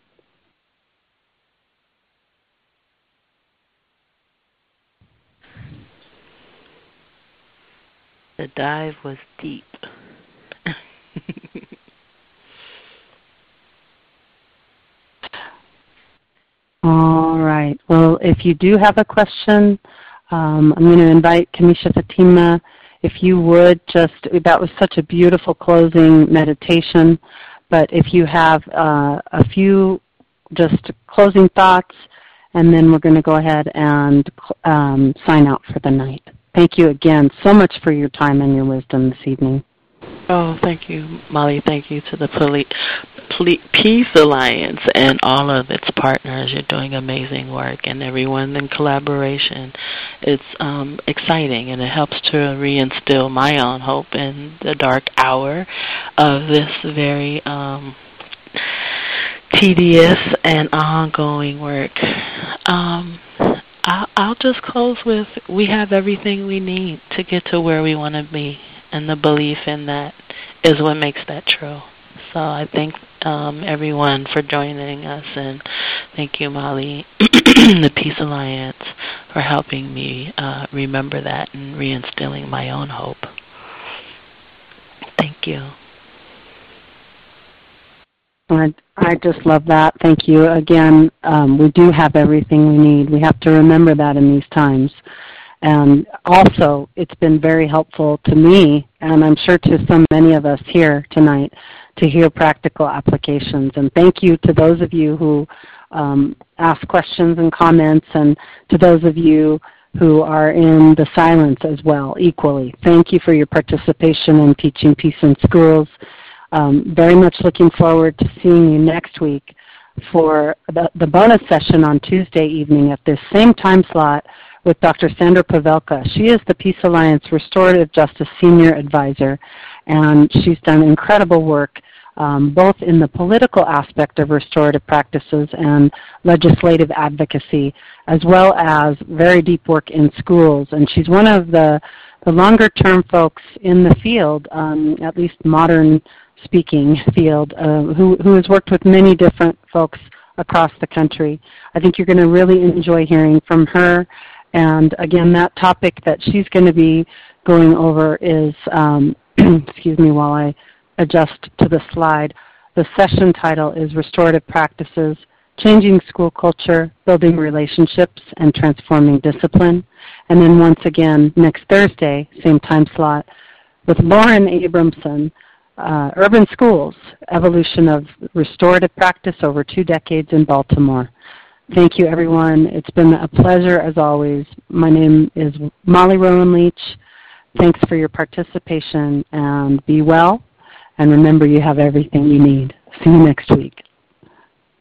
Speaker 2: The dive was deep.
Speaker 1: All right. Well, if you do have a question, um, I'm going to invite Kamisha Fatima. If you would just, that was such a beautiful closing meditation. But if you have uh, a few just closing thoughts, and then we're going to go ahead and um, sign out for the night. Thank you again so much for your time and your wisdom this evening.
Speaker 2: Oh, thank you, Molly. Thank you to the Poli- Poli- Peace Alliance and all of its partners. You're doing amazing work, and everyone in collaboration. It's um, exciting, and it helps to reinstill my own hope in the dark hour of this very um, tedious and ongoing work. Um, I'll, I'll just close with, we have everything we need to get to where we want to be. And the belief in that is what makes that true. So I thank um, everyone for joining us, and thank you, Molly, the Peace Alliance, for helping me uh, remember that and reinstilling my own hope. Thank you.
Speaker 1: I, I just love that. Thank you. Again, um, we do have everything we need. We have to remember that in these times. And also, it's been very helpful to me, and I'm sure to so many of us here tonight, to hear practical applications. And thank you to those of you who um, ask questions and comments, and to those of you who are in the silence as well, equally. Thank you for your participation in Teaching Peace in Schools. Um, very much looking forward to seeing you next week for the, the bonus session on Tuesday evening at this same time slot with Doctor Sandra Pavelka. She is the Peace Alliance Restorative Justice Senior Advisor, and she's done incredible work um, both in the political aspect of restorative practices and legislative advocacy, as well as very deep work in schools. And she's one of the, the longer-term folks in the field, um, at least modern speaking field, uh, who, who has worked with many different folks across the country. I think you're going to really enjoy hearing from her. And again, that topic that she's going to be going over is, um, excuse me while I adjust to the slide, the session title is Restorative Practices, Changing School Culture, Building Relationships, and Transforming Discipline. And then once again, next Thursday, same time slot, with Lauren Abramson, uh, Urban Schools, Evolution of Restorative Practice Over Two Decades in Baltimore. Thank you, everyone. It's been a pleasure, as always. My name is Molly Rowan Leach. Thanks for your participation, and be well. And remember, you have everything you need. See you next week.